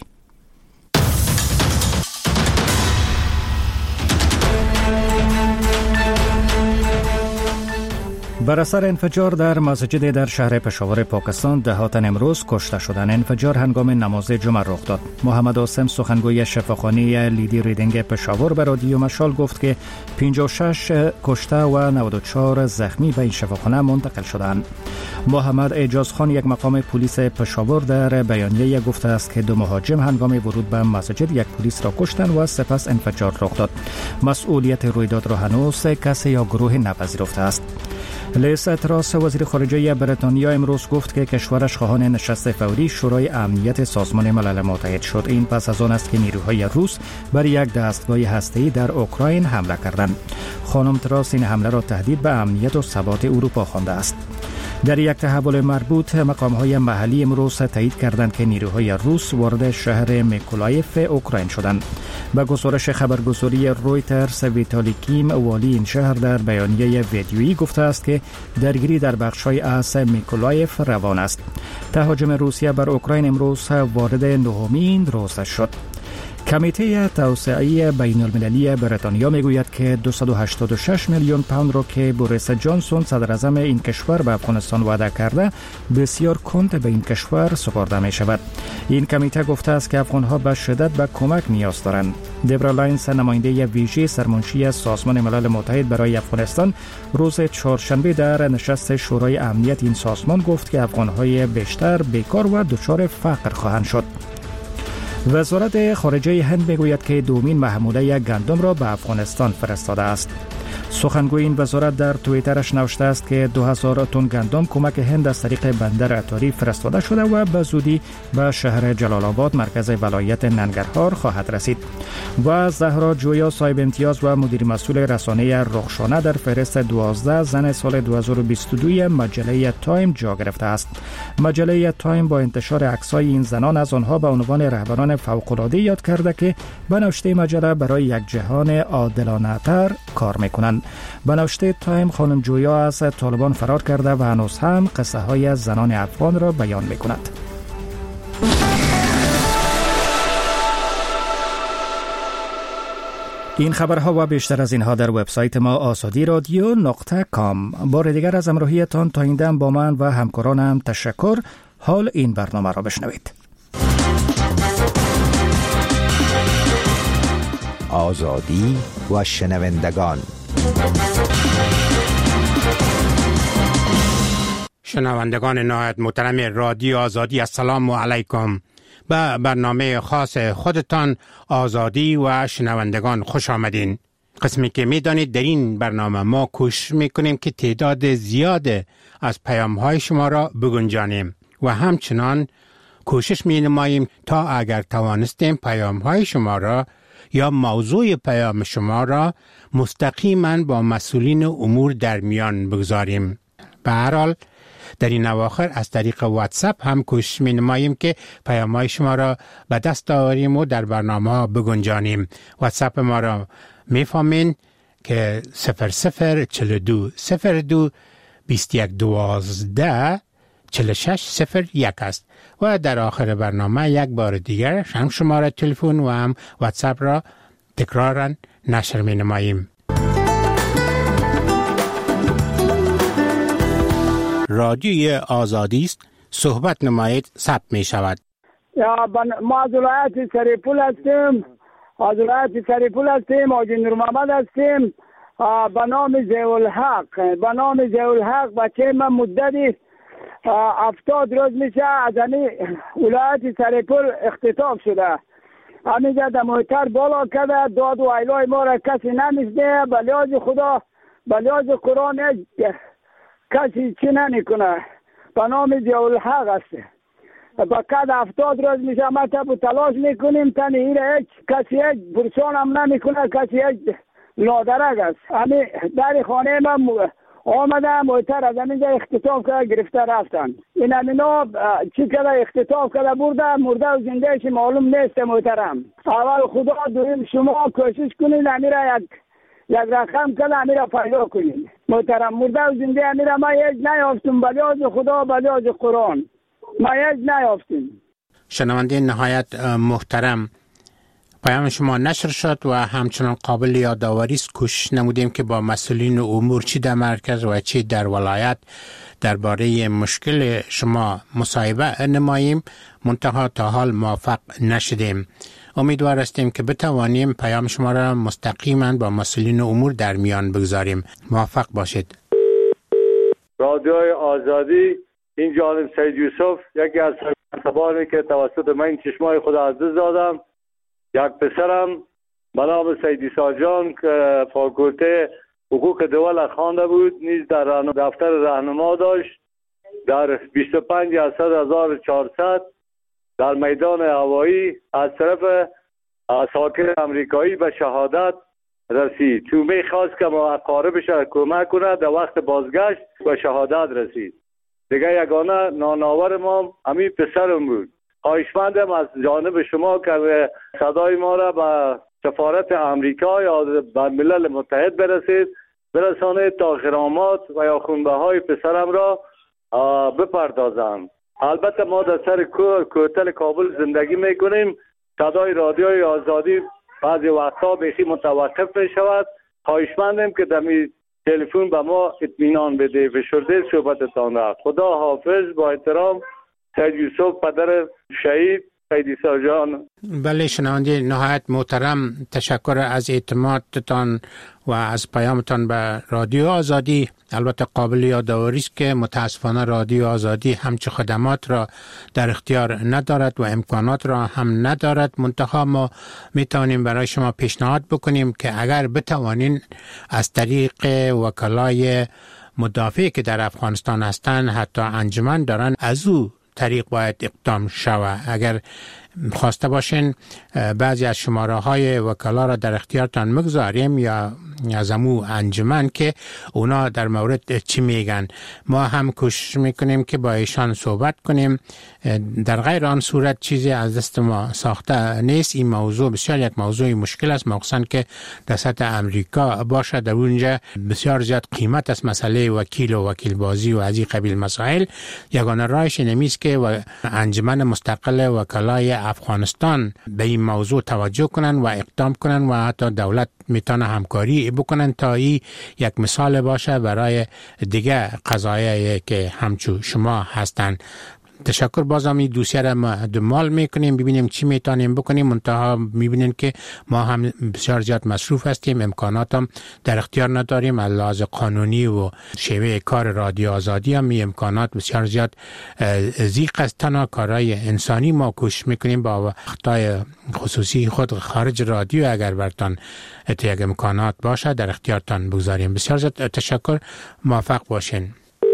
بر اثر انفجار در مسجد در شهر پشاور پاکستان ده تن امروز کشته شدند. انفجار هنگام نماز جمعه رخ داد. محمد عاصم سخنگوی شفاخانه لیدی ریدینگ پشاور به رادیو مشال گفت که پنجاه و شش کشته و نود و چهار زخمی به این شفاخانه منتقل شدند. محمد اعجاز خان یک مقام پلیس پشاور در بیانیه گفته است که دو مهاجم هنگام ورود به مسجد یک پلیس را کشتند و سپس انفجار رخ داد. مسئولیت رویداد را هنوز کسی یا گروه نپذیرفته است. لیز تراس وزیر خارجه بریتانیا امروز گفت که کشورش خواهان نشست فوری شورای امنیت سازمان ملل متحد شد. این پس از آن است که نیروهای روس بر یک دستگاه هسته‌ای در اوکراین حمله کردند. خانم تراس این حمله را تهدید به امنیت و ثبات اروپا خوانده است. در یک تحول مربوط مقام‌های محلی امروز تایید کردند که نیروهای روس وارد شهر میکولایف اوکراین شدند. با گزارش خبرگزاری رویترز، ویتالی کیم والی این شهر در بیانیه ویدیویی گفته است که درگیری در بخش‌های از میکولایف روان است. تهاجم روسیه بر اوکراین امروز وارد نهمین روز شد. کمیته توسعه بین المللی بریتانیا میگوید که دویست و هشتاد و شش میلیون پوند را که بوریس جانسون صدر اعظم این کشور به افغانستان وعده کرده بسیار کند به این کشور سپرده می شود. این کمیته گفته است که افغانها به شدت به کمک نیاز دارند. دبرا لاینز نماینده ویژه سرمنشی سازمان ملل متحد برای افغانستان روز چهارشنبه در نشست شورای امنیت این سازمان گفت که افغانهای بیشتر بیکار و دچار فقر خواهند شد. وزارت خارجه هند میگوید که دومین محموله گندم را به افغانستان فرستاده است. سخنگوی این وزارت در توییترش نوشته است که دو هزار تن گندم کمک هند از طریق بندر اتاری فرستاده شده و به زودی به شهر جلال آباد مرکز ولایت ننگرهار خواهد رسید. و زهرا جویا صاحب امتیاز و مدیر مسئول رسانه رخشانه در فهرست دوازده زن سال دو هزار و بیست و دو مجله تایم جا گرفته است. مجله تایم با انتشار عکس‌های این زنان از آنها به عنوان رهبران فوق‌العاده یاد کرده که به نوشته مجله برای یک جهان عادلانه‌تر کار می‌کنند. به نوشته تایم خانم جویا از طالبان فرار کرده و هنوز هم قصه های زنان افغان را بیان می کند. این خبرها و بیشتر از اینها در وبسایت ما آزادی رادیو نقطه کام. بار دیگر از همراهیتان تا این دم با من و همکارانم تشکر. حال این برنامه را بشنوید. آزادی و شنوندگان. شنوندگان نهایت محترم رادیو آزادی، السلام علیکم. به برنامه خاص خودتان آزادی و شنوندگان خوش آمدین. قسمی که می دانید در این برنامه ما کوشش می کنیم که تعداد زیاد از پیام های شما را بگنجانیم و همچنان کوشش می نماییم تا اگر توانستیم پیام های شما را یا موضوع پیام شما را مستقیما با مسئولین امور در میان بگذاریم. به هر حال در این اواخر از طریق واتساپ هم کوشش می نماییم که پیام های شما را به دست آوریم و در برنامه ها بگنجانیم. واتساپ ما را می فهمین که صفر صفر چل دو صفر دو بیست یک دوازده چل شش صفر یک است و در آخر برنامه یک بار دیگر هم شماره تلفن و هم واتساپ را تکرارا نشر می نماییم. رادیوی آزادی است، صحبت نمایید، ثبت می شود. ما از ولایت سریپول هستیم، از ولایت سریپول هستیم، آقای نور محمد هستیم. به نام ضیاءالحق به نام ضیاءالحق بچه من مدتی هفتاد روز میشه از همین ولایت سرپل اختطاف شده. همینجا در محتر بالا کرده، داد و ایلای ما را کسی نمیشنه. به لحاظ خدا به لحاظ قرآن کسی چی نمیکنه. به نام ضیاءالحق است. فقط هفتاد روز میشه ما تب تلاش میکنیم تنی ایره هیچ کسی هیچ پرسان هم نمیکنه، کسی هیچ لادرک است. همین در خانه من آمده محتر از همینجا اختطاف کرده گرفته رفتن. این همینا چی کرده اختطاف کرده برده مرده و زندهش معلوم نیست محترم. اول خدا دویم شما کوشش کنید امیره یک یک رقم کرده امیره پیدا کنید محترم. مرده و زنده امیره ما هیچ نیافتم بلیاز خدا بلیاز قرآن ما هیچ نیافتیم. شنونده نهایت محترم، پیام شما نشر شد و همچنان قابل یادآوری است. کوشش نمودیم که با مسئولین امور چی در مرکز و چی در ولایت درباره مشکل شما مصاحبه نماییم، منتها تا حال موفق نشدیم. امیدوار هستیم که بتوانیم پیام شما را مستقیما با مسئولین امور در میان بگذاریم. موفق باشید. رادیوی آزادی، این جانب سید یوسف، یکی از سبانی که توسط من چشمای خدا از دست دادم. یک پسرم به نام سید عیسی جان که فاکولته حقوق دول خوانده بود، نیز در دفتر راهنما داشت. در بیست و پنج هزار و چهارصد در میدان هوایی از طرف ساکن امریکایی به شهادت رسید. تو می خواست که ما اقاربش کمک کنه، در وقت بازگشت به شهادت رسید. دیگه یگانه ناناور ما همین پسرم بود. خواهشمندم از جانب شما که صدای ما را به سفارت امریکا یا به ملل متحد برسید، برسانید تا غرامات و یا خونبه های پسرم را بپردازند. البته ما در سر کوتل کابل زندگی میکنیم. صدای رادیوی آزادی بعضی وقتا بیخی متوقف می شود. خواهشمندم که دمی تلفن به ما اطمینان بده. فشرده صحبتتان را. خدا حافظ. با احترام، سید یوسف پدر شهید سید عیسی جان. بله شنونده نهایت محترم، تشکر از اعتمادتان و از پیامتان به رادیو آزادی. البته قابل یادآوری است که متاسفانه رادیو آزادی همچه خدمات را در اختیار ندارد و امکانات را هم ندارد. منتها ما میتوانیم برای شما پیشنهاد بکنیم که اگر بتوانین از طریق وکلای مدافعی که در افغانستان هستند، حتی انجمن دارن، از او طریق باید اقدام شود. اگر خواسته باشین بعضی از شماره های وکلا را در اختیارتان مگذاریم یا از امو انجمن که اونا در مورد چی میگن. ما هم کوشش میکنیم که با ایشان صحبت کنیم. در غیر آن صورت چیزی از دست ما ساخته نیست. این موضوع بسیار یک موضوع مشکل است، مخصوصا که در سطح امریکا باشه. در اونجا بسیار زیاد قیمت است مسئله وکیل و وکیل بازی و از این قبیل مسائل. یگانه راهش نمیست که و انجمن مستقل وکلای افغانستان به این موضوع توجه کنن و اقدام کنن و حتی دولت میتونه همکاری بکنن تا این یک مثال باشه برای دیگه قضایایی که همچون شما هستن. تشکر. بازم این دوسیه را ما دنبال میکنیم ببینیم چی میتونیم بکنیم. منتها میبینیم که ما هم بسیار زیاد مصروف هستیم، امکانات هم در اختیار نداریم. از لحاظ قانونی و شیوه کار رادیو آزادی هم می امکانات بسیار زیاد ضیق است. تنها کارهای انسانی ما کوشش میکنیم با وقتای خصوصی خود خارج رادیو اگر برتان یک امکانات باشه در اختیارتان بگذاریم. بسیار زیاد تشکر. موفق باشین.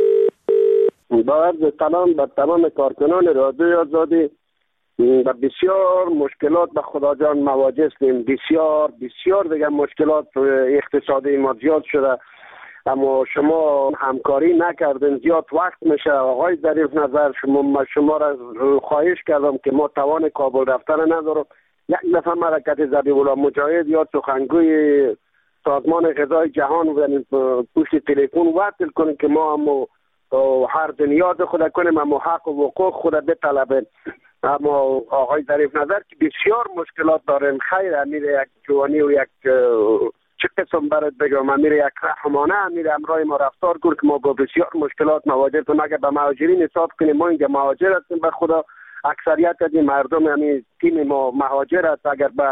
با عرض سلام به تمام کارکنان رادیو آزادی. و بسیار مشکلات به خدا جان مواجه هستیم. بسیار بسیار دیگه مشکلات اقتصادی ما زیاد شده، اما شما همکاری نکردین، زیاد وقت میشه. آقای ظریف نظر، شما شما را خواهش کردم که ما توان کابل رفتن ندارم. یک دفعه حرکت ذبیح الله مجاهد یا سخنگوی سازمان غذای جهان و پشت تلفن وصل کنیم که ما هم هر دنیا خود کنیم، اما حق و حقوق خود بطلبیم. اما آقای ظریف نظر که بسیار مشکلات داریم. خیر امیر یک جوانی و یک چه قسم برات بگم، امیر یک رحمانه امیر امرای ما رفتار کرد که ما با بسیار مشکلات مواجه هستیم. اگر به مهاجرین حساب کنیم، ما اینجا مهاجر هستیم به خدا. اکثریت از این مردم یعنی تیم ما مهاجر است. اگر به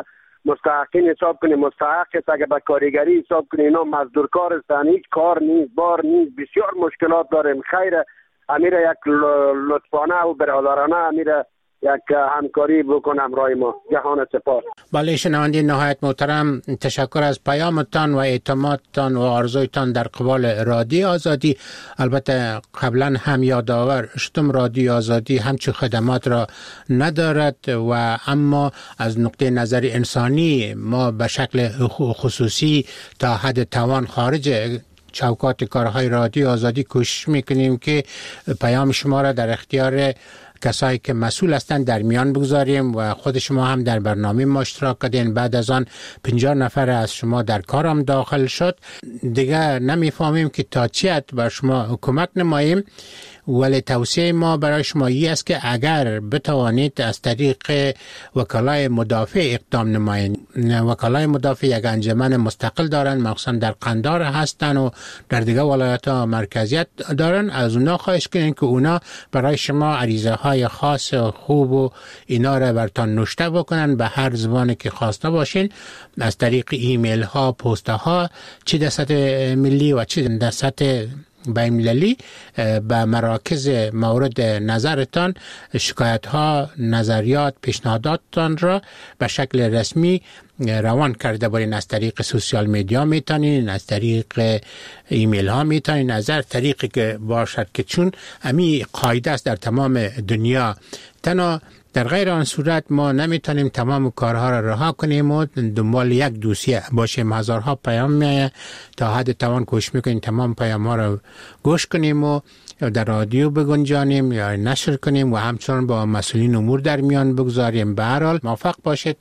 مستحقین حساب کنیم، مستحق است اگر به کارگری حساب کنیم اینا مزدورکار هستند، هیچ کار نیست، بار نیست، بسیار مشکلات داریم. خیر امیر یک لطفانه و برادرانه امیر یک همکاری بکنم رای ما. جهان سپاس. بله شنونده نهایت محترم، تشکر از پیامتان و اعتمادتان و آرزویتان در قبال رادیو آزادی. البته قبلا هم یادآور شدم رادیو آزادی همچون خدمات را ندارد و اما از نقطه نظر انسانی ما به شکل خصوصی تا حد توان خارج چوکات کارهای رادیو آزادی کوشش میکنیم که پیام شما را در اختیار کسایی که مسئول هستند در میان بگذاریم و خود شما هم در برنامه ما اشتراک کردین. بعد از آن پنجاه نفر از شما در کارم داخل شد. دیگه نمیفهمیم که تا چی حد بر شما کمک نماییم، ولی توصیه ما برای شما این است که اگر بتوانید از طریق وکلای مدافع اقدام نمایید. وکلای مدافع یک انجمن مستقل دارن، مخصوصا در قندار هستن و در دیگه ولایت ها مرکزیت دارن. از اونا خواهش کنین که اونا برای شما عریضه های خاص و خوب و اینا را برتان نوشته بکنن به هر زبانی که خواسته باشین، از طریق ایمیل ها، پست ها، چه در سطح ملی و چه در سطح بین‌المللی به مراکز مورد نظرتان شکایت ها، نظریات، پیشنهاداتتان را به شکل رسمی روان کرده باشین. از طریق سوشال میدیا میتونین، از طریق ایمیل ها میتونین، از هر طریقی که باشد که چون امی قاعده است در تمام دنیا. تنها در غیر آن صورت ما نمیتونیم تمام کارها را رها کنیم و دنبال یک دوسیه باشیم. هزارها پیام میایه، تا حد توان کوشش میکنیم تمام پیام ها را گوش کنیم و در رادیو بگنجانیم یا نشر کنیم و همچنان با مسئولین امور در میان بگذاریم. به هر حال موفق باشید.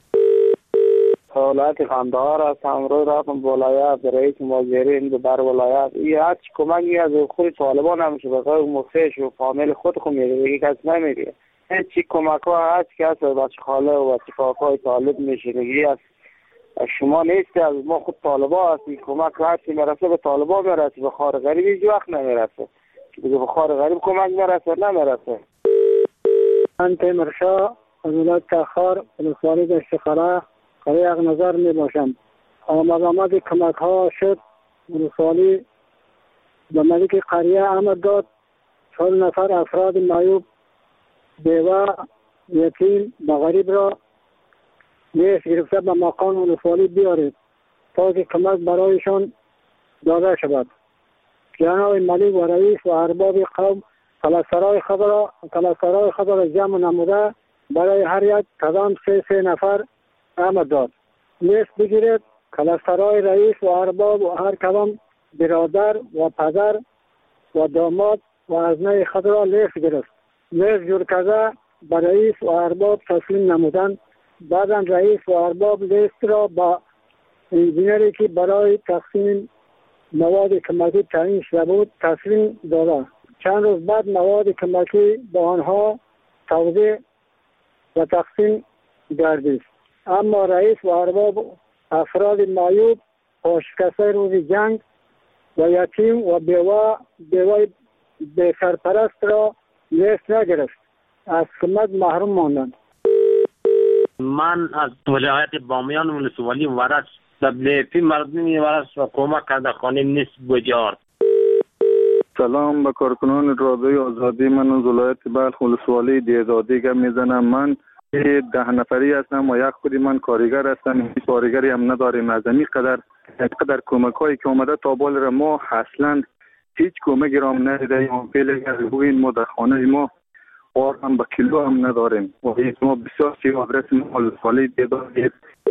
ولایت قندهار است. امروز رفتم ولایت رئیس ماجرین در ولایت این هیچ کمکی از خود طالبان نمیشه، به قول مخفیش و فامیل خود خود میگه، دیگه کس نمیگه. هیچ کمک ها هست که هست بچه خاله و بچه کاکای طالب میشه دیگه از شما نیست، از ما خود طالبا هستی. کمک هستی مرسه به طالبا مرسه، به خار غریب هیچ وقت نمیرسه. دیگه به خار غریب کمک مرسه نمیرسه. من تیمرشا از ولایت تخار ولسوالی دشتخره قریه اغ نظر می باشم. آمد آمد کمک ها شد ولسوالی به ملک قریه آمد داد. چهل نفر افراد معیوب بیوه یتیم و غریب را نیست گرفته به مقام ولسوالی بیارید تا که کمک برایشان داده شود. جناب ملک و رئیس و ارباب قوم کلاسرای خود را کلاسرای خود را جمع نموده برای هر یک کدام سه سه نفر آمد داد. نیست بگیرید کلاسرای رئیس و ارباب و هر کدام برادر و پدر و داماد و ازنه خود را لیست گرفت. لیست جور کرده به رئیس و ارباب تسلیم نمودن. بعدا رئیس و ارباب لیست را با انجینری که برای تقسیم مواد کمکی تعیین شده بود تسلیم داده. چند روز بعد مواد کمکی با آنها توزیع و تقسیم گردید. اما رئیس و ارباب افراد معیوب و شکسته روز جنگ و یتیم و بیوه بیوه به سرپرست را لیست نگرفت، از کمک محروم ماندند. من از ولایت بامیان ولسوالی ورش دبلیفی مردمی ورش و کمک کرده خانه نیست بجار. سلام به کارکنان رادیو آزادی. من از ولایت بلخ ولسوالی دیزادی گپ میزنم. من ده نفری هستم و یک خودی من کارگر هستم. کارگری هم نداریم. از این قدر قدر کمک هایی که اومده تا بال را ما اصلا هیچ کمکی را هم ندیدیم و فعلا بگوین ما در خانه ما آر هم به کیلو هم نداریم و ما بسیار سی آدرس ما ولسوالی دیزادی.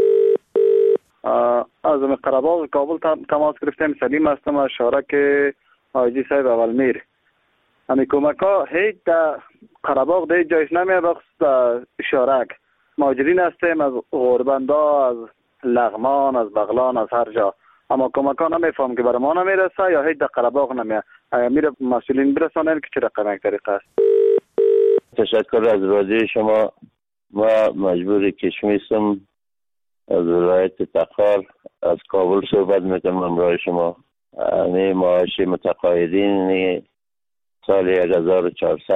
از قره‌باغ کابل تماس گرفتم. سلیم هستم از شارک حاجی صاحب اول میر. همین کمک ها هیچ در قره‌باغ در جایش نمیه، بخصوص شارک مهاجرین هستیم از غربندا، از لغمان، از بغلان، از هر جا. اما کمک ها نمیفهم که برای ما نمیرسه یا هیچ در قره‌باغ نمیه. میره مسئولین برسانن که چه رقم یک طریقه است. تشکر از رادیو شما. ما مجبور کشمیستم از ولایت تخار از کابل صحبت میکنم امروز شما. این معاش متقاعدین سال یک هزار و چهارصد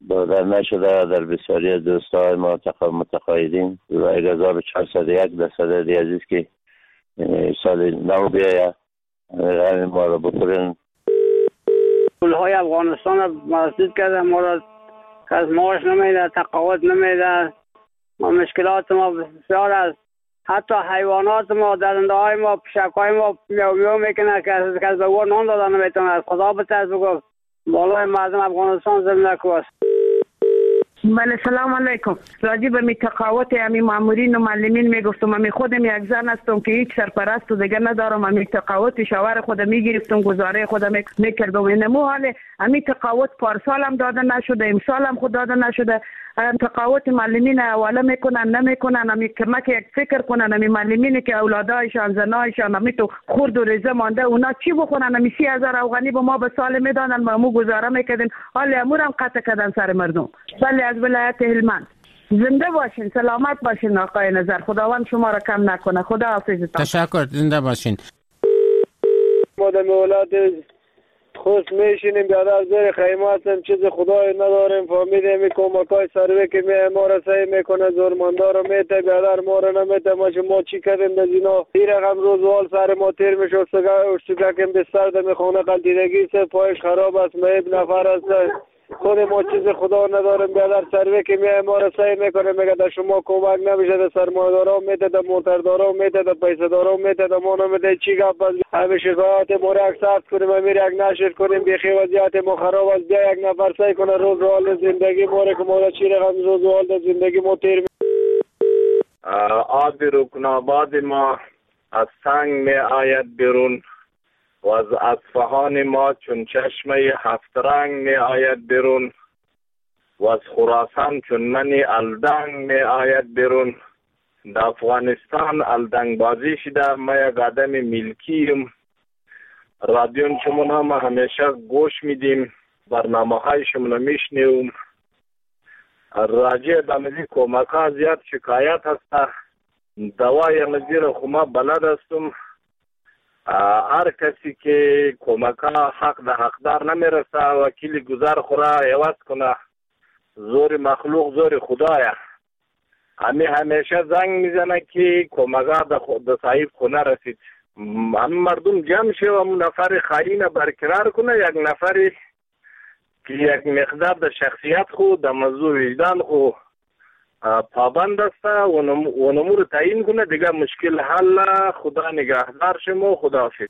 داده نشده در بسیاری از دوستای ما متقاعدین و یک هزار و چهارصد و یک درصد عزیز که سال نو بیاید همین ما را بکنن. پولهای افغانستان را مسدود کرده، ما را از معاش نمیده، تقاعد نمیده، ما مشکلات ما بسیار است. حتی حیوانات ما، درنده های ما، پشک های ما میو میو میکنه که از دوار نان دادن نمیتونه. از خدا بترس بگو بالای مردم افغانستان زمینه کواست. بله سلام علیکم. راجع به می تقاوت امی مامورین و معلمین میگفتم، امی خودم یک زن هستم که هیچ سرپرست و دیگه ندارم. امی تقاوت شوهر خودم میگرفتم، گزاره خودم میکردم. اینمو حال امی تقاوت پارسال هم داده نشده، امسال هم خود داده نشده. تقاوت معلمین اولا میکنن نمیکنن، امی کمک یک فکر کنن. امی معلمینی که اولادایشان زنایشان امی تو خورد و ریزه مانده، اونا چی بخونن؟ امی سی هزار افغانی به ما به سال میدادن، ما مو گزاره میکردیم. حال امور هم قطع کردن سر مردم. بله از ولایت هلمند. زنده باشین، سلامت باشین آقای نظر. خداوند شما را کم نکنه. خدا حافظتان. تشکر، زنده باشین. ما در ولایت خوش میشینیم، بیادر زیر خیمه هستیم، چیز خدای نداریم. فهمیدیم این کمکای سروی که می ما را سعی میکنه، زورمندار رو میته، بیادر ما را نمیته. ما ما چی کردیم در اینا؟ این رقم روزوال سر ما تیر میشه، اشتگاکیم بستر در خانه قلدیدگی سه پایش خراب است، مهیب نفر است. خود ما چیز خدا نداریم، بیادر سروی که می ما را سعی میکنه، میگه در شما کمک نمیشه، در سرمایه‌دارا میته، در موتردارا میته، در پیسه‌دارا میته، در ما نمیته. چی گپ است؟ همه شکایت ما را اکسپت کنیم، امیر یک نشر کنیم، بیخی وضعیت ما خراب است. بیا یک نفر سعی کنه روز رو حال زندگی ما را که ما را چی رقم روز رو حال زندگی ما تیر. آب رکناباد ما از سنگ می آید بیرون و از اصفهان ما چون چشمه هفت رنگ می آید بیرون و از خراسان چون منی الدنگ می آید بیرون. در افغانستان الدنگ بازی شده، ما یک آدم ملکیم. رادیون شما هم همیشه گوش میدیم، برنامه های شما میشنیم. راجع به مزید کمک ها زیاد شکایت هسته. دوای مزید خو ما بلد هستم. هر کسی که کمک ها حق ده حقدار نمیرسه، وکیل گذار خوره عوض کنه. زور مخلوق زور خدایه. همی همیشه زنگ میزنه که کمک ها ده صاحب خونه رسید. هم مردم جمع شه و همون نفر خاین برقرار کنه، یک نفری که یک مقدار د شخصیت خو د موضوع وجدان خو پابند است و نمور تعیین کنه، دیگه مشکل حل. خدا نگهدار شما. خدا حافظ.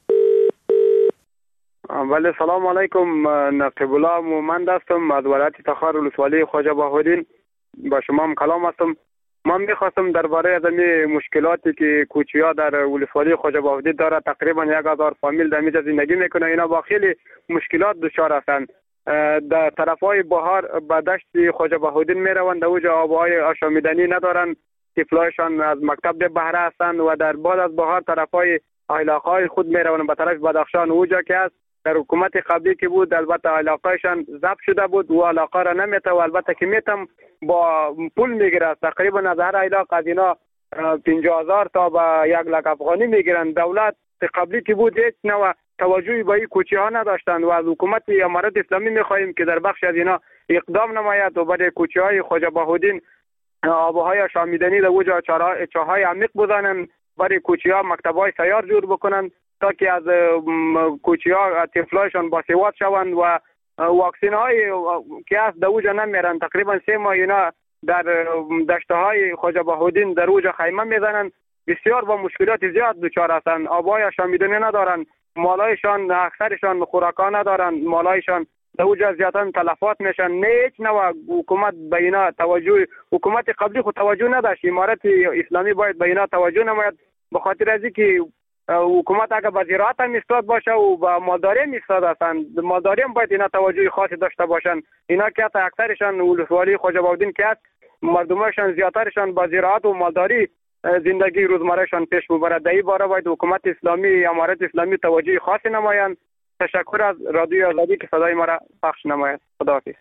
بله سلام علیکم. نقیب الله مومند هستم از ولایت تخار ولسوالی خواجه بهاءالدین. با شما هم کلام هستم. من میخواستم درباره از این مشکلاتی که کوچیا در ولسوالی خواجه بهاءالدین داره، تقریبا یک هزار فامیل در اینجا زندگی میکنه، اینا با خیلی مشکلات دچار هستند. در طرفای بهار به دشت خواجه بهاءالدین میروند، در اوجا آبهای آشامیدنی ندارن، طفلایشان از مکتب به بهره هستند و در بعد از بهار طرفای علاقه‌های خود میروند به طرف بدخشان. اوجا که است در حکومت قبلی که بود، البته علاقه‌شان ضبط شده بود و علاقه را نمیته و البته که میتم با پول میگیره. تقریبا از هر علاقه از اینا پنجاه هزار تا به یک لک افغانی میگیرن. دولت قبلی که بود هیچ نوع توجهی به این کوچه ها نداشتند و از حکومت امارت اسلامی میخواهیم که در بخش از اینا اقدام نماید و برای کوچه های خواجه بهاءالدین آبهای شامیدنی در اوجا چاهای عمیق بزنن، برای کوچه ها مکتب های سیار جور بکنن تا که از کوچه ها طفلایشان باسواد شوند و واکسین های که از در اوجا نمیرن. تقریبا سه ماه اینا در دشته های خواجه بهاءالدین در اوجا خیمه میزنن. بسیار با مشکلات زیاد دچار هستند. آبهای شامیدنی ندارن، مالایشان اکثرشان خوراکا ندارن، مالایشان در اوجا زیادن تلفات میشن. نه هیچ نوع حکومت به اینا توجه، حکومت قبلی خود توجه نداشت. امارت اسلامی باید به اینا توجه نماید، به خاطر از اینکه حکومت اگر به زراعت هم ایستاد باشه و به مالداری هم ایستاد هستند، مالداری هم باید اینا توجه خاصی داشته باشن. اینا که اکثرشان ولسوالی خواجه بهاءالدین که است، مردمشان زیاترشان به زراعت و مالداری زندگی روزمرهشان پیش ببرد. در این باره باید حکومت اسلامی، امارت اسلامی توجه خاصی نمایند. تشکر از رادیو آزادی که صدای ما را پخش نماید. خداحافظ.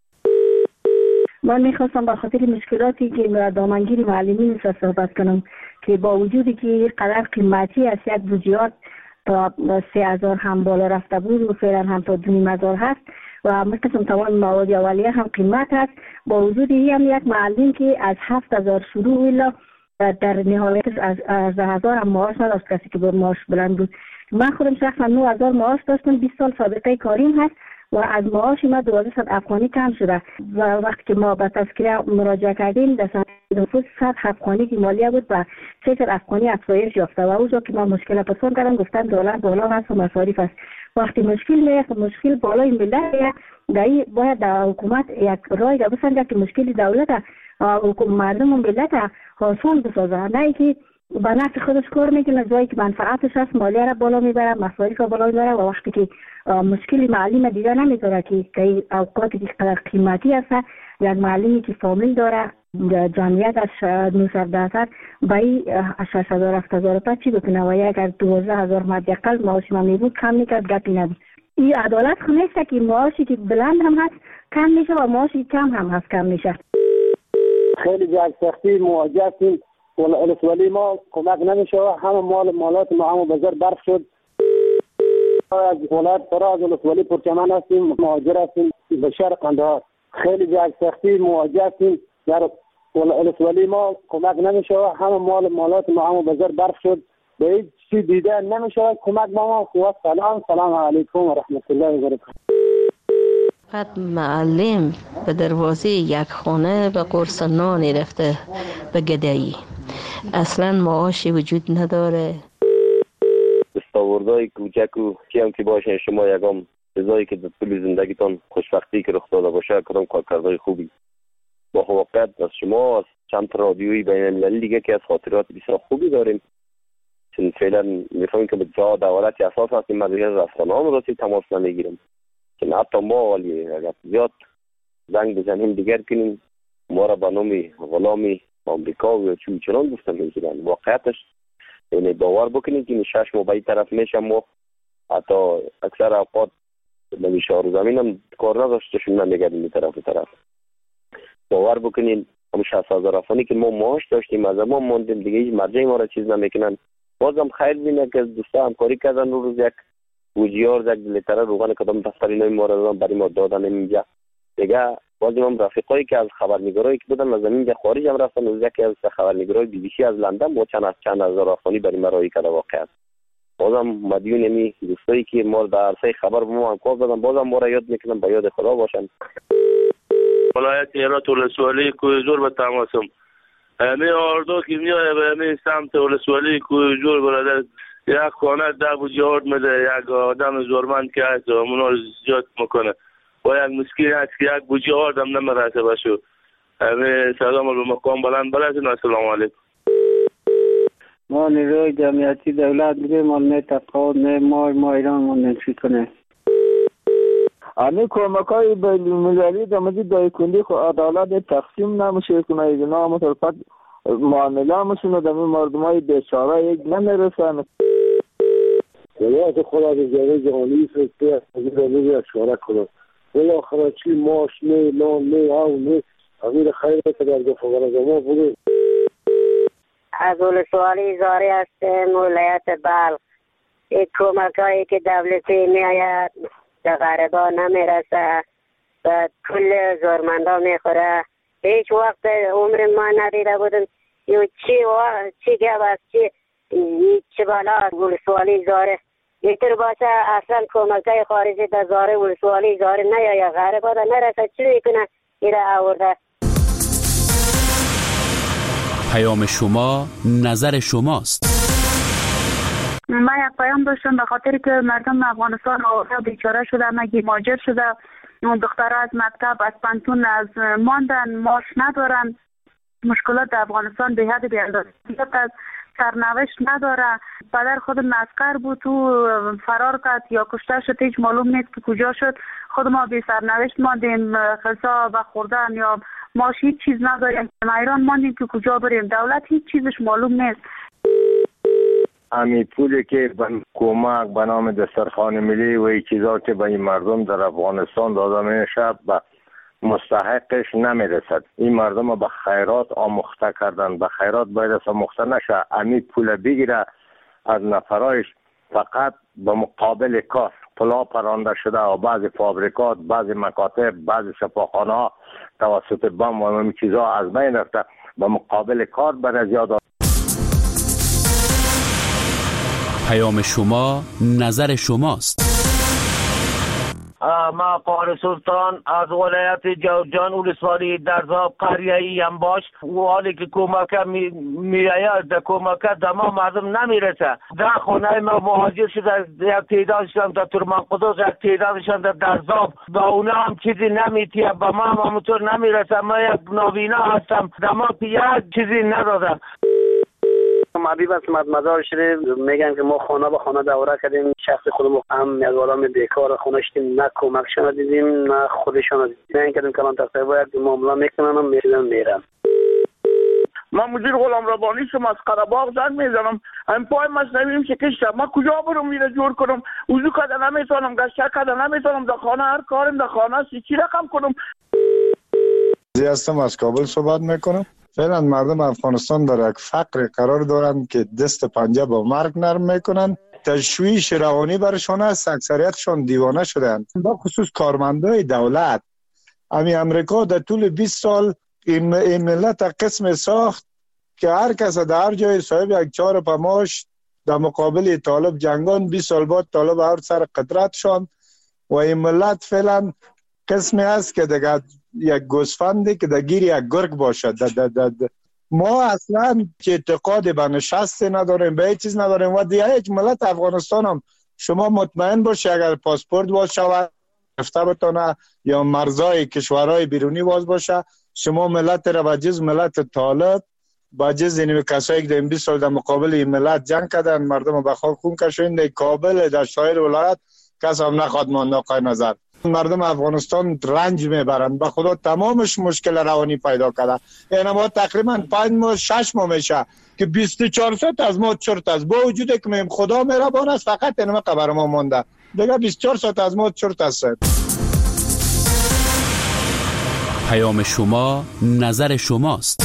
من میخواستم به خاطر مشکلاتی که دامنگیر معلمین را صحبت کنم که با وجودی که قدر قیمتی است، یک بودجه تا سه هزار هم بالا رفته بود و فعلا هم تا دو نیم هزار هست، و مثل تمام مواد اولیه هم قیمت است. با وجود این هم یک معلم که از هفت هزار شروع الا در نهایت از از هزار هم معاش نداشت، کسی که با معاش بلند بود. من خودم شخصا نه هزار معاش داشتم، بیست سال سابقه کاریم هست و از معاش ما دوازده صد افغانی کم شده و وقتی که ما به تذکره مراجعه کردیم در سنت نفوس صد افغانی که مالیه بود و سه صد افغانی افزایش یافته و اونجا که ما مشکل پرسان کردم گفتن دلار بالا هست و مصارف است. وقتی مشکل میاد مشکل بالای ملت دایی باید در حکومت یک رای را بسنجه که مشکل دولت و مردم و ملت آسان بسازه، نه که به نفع خودش کار میکنه، جایی که منفعتش هست مالیه را بالا میبره، مصارف را بالا میبره و وقتی که مشکل معلم دیگه نمیذاره که که اوقاتی که قدر قیمتی هست، یک معلمی که فامیل داره جمعیت از نوصد درصد بایی شش هزار هفت هزار پس چی بکنه و اگر دوازده هزار مدیقل معاش ما میبود کم میکرد گپی نبود. این عدالت خو نیست که معاشی که بلند هم هست کم میشه و معاشی کم هم هست کم میشه. خیلی جای سختی مواجه هستیم، ولسوالی ما کمک نمیشه و همه مال مالات ما همه بازار برف شد. از ولایت فرا از ولسوالی پرچمن هستیم، مهاجر هستیم به شهر قندهار. خیلی جای سختی مواجه هستیم، در ولسوالی ما کمک نمیشه و همه مال مالات ما همه بازار برف شد. به هیچ چی دیده نمیشه کمک ما ما. سلام سلام علیکم و رحمت الله و برکاته. فقط معلم به دروازه یک خانه به قرص نانی رفته به گدایی، اصلا معاشی وجود نداره. دستاوردهای کوچک و کی هم که باشه شما یکم چیزایی که در طول زندگیتان خوشبختی که رخ داده باشه کدام کارکردهای خوبی با واقعیت از شما از چند تا رادیویی بین المللی دیگه که از خاطرات بسیار خوبی داریم، چون فعلا میفهمیم که به جا دولت اساس هستیم ما دیگه رسانه هم راسی تماس نمیگیریم، که حتی ما ولی اگر زیاد زنگ بزنیم دیگر کنیم ما را به نام غلامی آمریکا و چون چنان گفتن میگیرن. واقعیتش یعنی باور بکنید که شش ماه به این طرف میشم ما حتی اکثر اوقات نمیشه رو زمین هم کار نداشتشون نمیگردیم این طرف طرف. باور بکنین هم شصت هزار افغانی که ما معاش داشتیم از ما موندیم دیگه هیچ مرجع ما را چیز نمیکنن. بازم خیر بینه که دوستا همکاری کردن رو روز یک بوجیار یک لیتره روغن کدام دفتری نوی ما را برای ما دادن اینجا دیگه. بازم هم رفیقایی که از خبرنگارایی که بودن از اینجا خارج هم رفتن و یکی از خبرنگارای بی بی سی از لندن با چند از چند هزار افغانی برای ما رای کرده واقعا. بازم مدیون می دوستایی که ما در عرصه خبر به ما کار دادن بازم ما را یاد میکنم به یاد خدا باشن. ولایت هرات ولسوالی کوی زور به تماسم همه آردو که میایه به همه سمت ولسوالی کوی زور برادر یک خانه ده بوجهارد میده یک آدم زورمند که هست و اونا زیاد میکنه و یک مسکین هست که یک بوجهارد هم نمیرسه بشو. همه سلام به مقام بلند برسین. السلام علیکم. ما نیروی جمعیتی دولت بگیم ما نه تقاعد نه ما ما ایران ما نفی کنه. امی کمکای بین‌المللی در مورد دایکندی خو عدالت تقسیم نمیشه کنه اینا مطلقاً معامله میشونه در مردمای بیچاره یک نمیرسن. ولایت خدا از جای جهانی فرسته از روی اشاره کنه ولی آخر چی ماش نه لان نه او نه امیر خیر که در گفتگو ما بوده. از ولسوالی زاری هستیم ولایت بلخ. این کمکایی که دولتی میآید در غریبان نمیرسه و کل زورمندا میخوره. هیچ وقت عمر ما ندیده بودم یو چی و چی گپ است چی چی بالا ولسوالی زاره اینطور باشه اصلا کمکای خارجی در زاره ولسوالی زاره نیاید غریبا در نرسه چی میکنه ایره آورده. پیام شما نظر شماست. من یک پیام داشتم به خاطر که مردم افغانستان آورده بیچاره شده مگی ماجر شده اون دخترها از مکتب از پانتون از ماندن معاش ندارن. مشکلات در افغانستان به حد بی‌اندازه از سرنوشت نداره. پدر خود مسکر بود تو فرار کرد یا کشته شد هیچ معلوم نیست که کجا شد. خود ما بی سرنوشت ماندیم غذا و خوردن یا ماش هیچ چیز نداریم. ما ایران ماندیم که کجا بریم دولت هیچ چیزش معلوم نیست. امی پولی که به کمک به نام دسترخوان ملی و این چیزا که به این مردم در افغانستان داده میشه به مستحقش نمیرسد. این مردم به خیرات آموخته کردن به خیرات باید آموخته نشه. امی پول بگیره از نفرایش فقط به مقابل کار پلا پرانده شده و بعضی فابریکات، بعضی مکاتب، بعضی شفاخانه ها توسط بم و این چیزها از بین رفته. با مقابل کار برای زیاد. پیام شما نظر شماست. ما قهر سلطان از ولایت جوزجان ولسوالی درزاب قریه انباش و حالی که کمک میآید در کمک در ما مردم نمیرسه. در خانه ما مهاجر شده، یک تعدادشان در ترمان قدس، یک تعدادشان در درزاب، با اونا هم چیزی نمیتیه، با ما هم همونطور نمیرسه. ما یک نابینا هستم، در ما یک چیزی ندادم. معبیب است مدار شده، میگن که ما خانه به خانه دوره کردیم، شخص خودمون هم یک آدم بیکار خونه شدیم، نه کمکشان دیدیم نه خودشان دیدیم. نه کردیم کلان تقریبا یک معامله میکنن و میشدن میرن. من مدیر غلام ربانی شما از قره‌باغ زنگ میزنم. این پای مصنویم شکسته، من کجا برم میره جور کنم؟ وضو کده نمیتونم، گشت کده نمیتونم، در خانه هر کارم در خانه است، چی رقم کنم؟ زی هستم از کابل صحبت میکنم. فعلا مردم افغانستان در یک فقر قرار دارند که دست پنجه با مرگ نرم میکنند. تشویش روانی برشان است، اکثریتشان دیوانه شدند. با خصوص کارمندای دولت. امی امریکا در طول بیست سال این, این ملت قسم ساخت که هر کس در هر جای صاحب یک چهار پماش در مقابل طالب جنگان. بیست سال بعد طالب هر سر قدرت شان و این ملت فعلا قسمی است که دیگه یک گوسفندی که در گیر یک گرگ باشد. ده ده ده ده. ما اصلا که اعتقاد به نشست نداریم، به هیچ چیز نداریم و دیگه هیچ ملت افغانستان هم شما مطمئن باشی اگر پاسپورت باز شود رفته بتانه یا مرزای کشورهای بیرونی باز باشه، شما ملت را به جز ملت طالب با جز اینمی کسایی که در این بیست سال در مقابل این ملت جنگ کردن، مردم به خاک خون کشیدن، در کابل در شایر ولایت کس هم نخواد مانده آقای نظر. مردم افغانستان رنج میبرند، به خدا تمامش مشکل روانی پیدا کرده. یعنی ما تقریبا پنج ماه شش ماه میشه که بیست و چهار ساعت از ما چرت است، با وجودی که میم خدا مهربان است فقط اینما خبر ما مونده دیگه بیست و چهار ساعت از ما چرت است. پیام شما نظر شماست.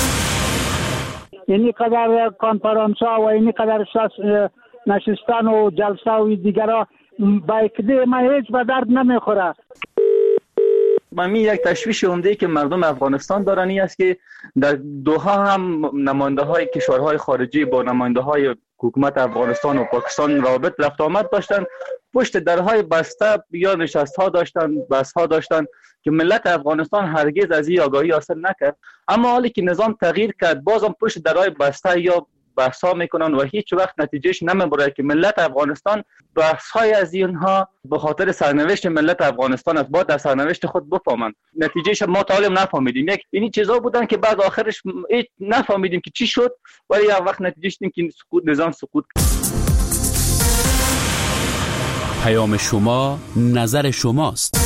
اینی قدر کنفرانس ها و اینی قدر نشستن و جلسه و دیگرها با اکده ما هیچ به درد نمیخوره. من یک تشویش عمده که مردم افغانستان دارن این است که در دوحه هم نماینده های کشورهای خارجی با نماینده های حکومت افغانستان و پاکستان رابط رفت آمد داشتن، پشت درهای بسته یا نشست ها داشتن، بحث ها داشتن که ملت افغانستان هرگز از این آگاهی حاصل نکرد. اما حالی که نظام تغییر کرد بازم پشت درهای بسته یا بحثا میکنن و هیچ وقت نتیجهش نمیبره که ملت افغانستان بحث‌های از اینها به خاطر سرنوشت ملت افغانستان است، باید در سرنوشت خود بفهمن. نتیجهش ما تا حالا نفهمیدیم. یک اینی چیزا بودن که بعد آخرش نفهمیدیم که چی شد، ولی یک وقت نتیجهش این که سقوط نظام سقوط. پیام شما نظر شماست.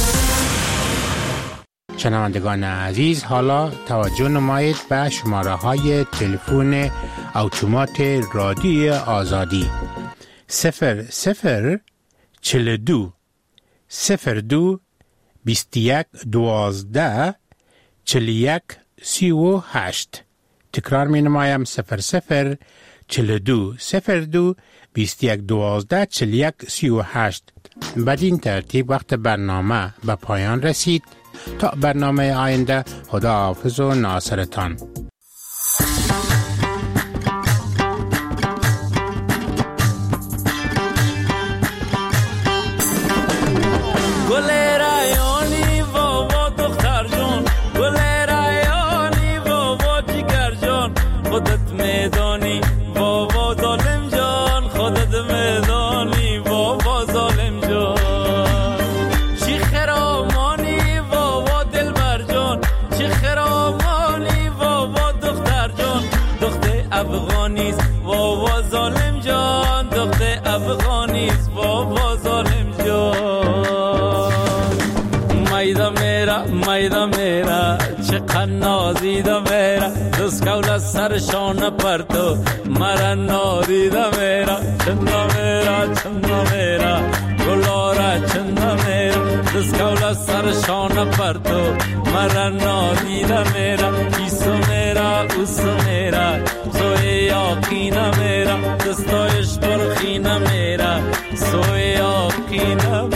شنوندگان عزیز، حالا توجه نمایید به شماره های تلفن اتومات رادیوی آزادی صفر صفر چهل و دو صفر دو بیست و یک دوازده چهل و یک سی و هشت. تکرار می نمایم صفر صفر چهل و دو صفر دو بیست و یک دوازده چهل و یک سی و هشت. بدین ترتیب وقت برنامه به پایان رسید. تا برنامه آینده، خدا حافظ و ناصرتان. گل رایانی بابا دختر جون، گل رایانی بابا جگر جان، خودت میدانی بابا ظالم جان، خودت میدانی بابا ظالم جان. چی خرامانی بابا دلبر جان، چی خرامانی بابا دختر جان، دختر افغانیست بابا ظالم جان، دختر افغانیست بابا ظالم جان. میدا میرا میدا میرا چقدر نازیدا میرا، دست کول سرشان پر تو مرا نادیدا میرا. چندا میرا چندا میرا گلارا چندا میرا، دست کول سرشان پر تو مرا نادیدا میرا. ایسو میرا اوسو میرا سوی آقینا میرا، دستایش پرخینا میرا سوی آقینا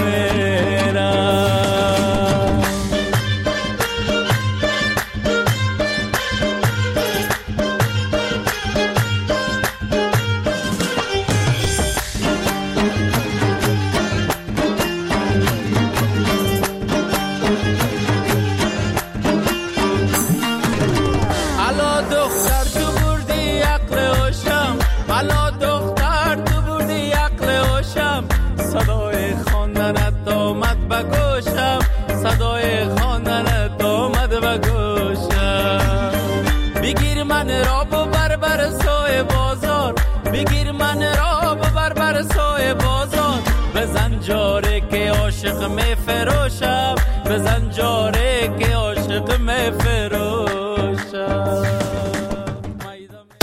سر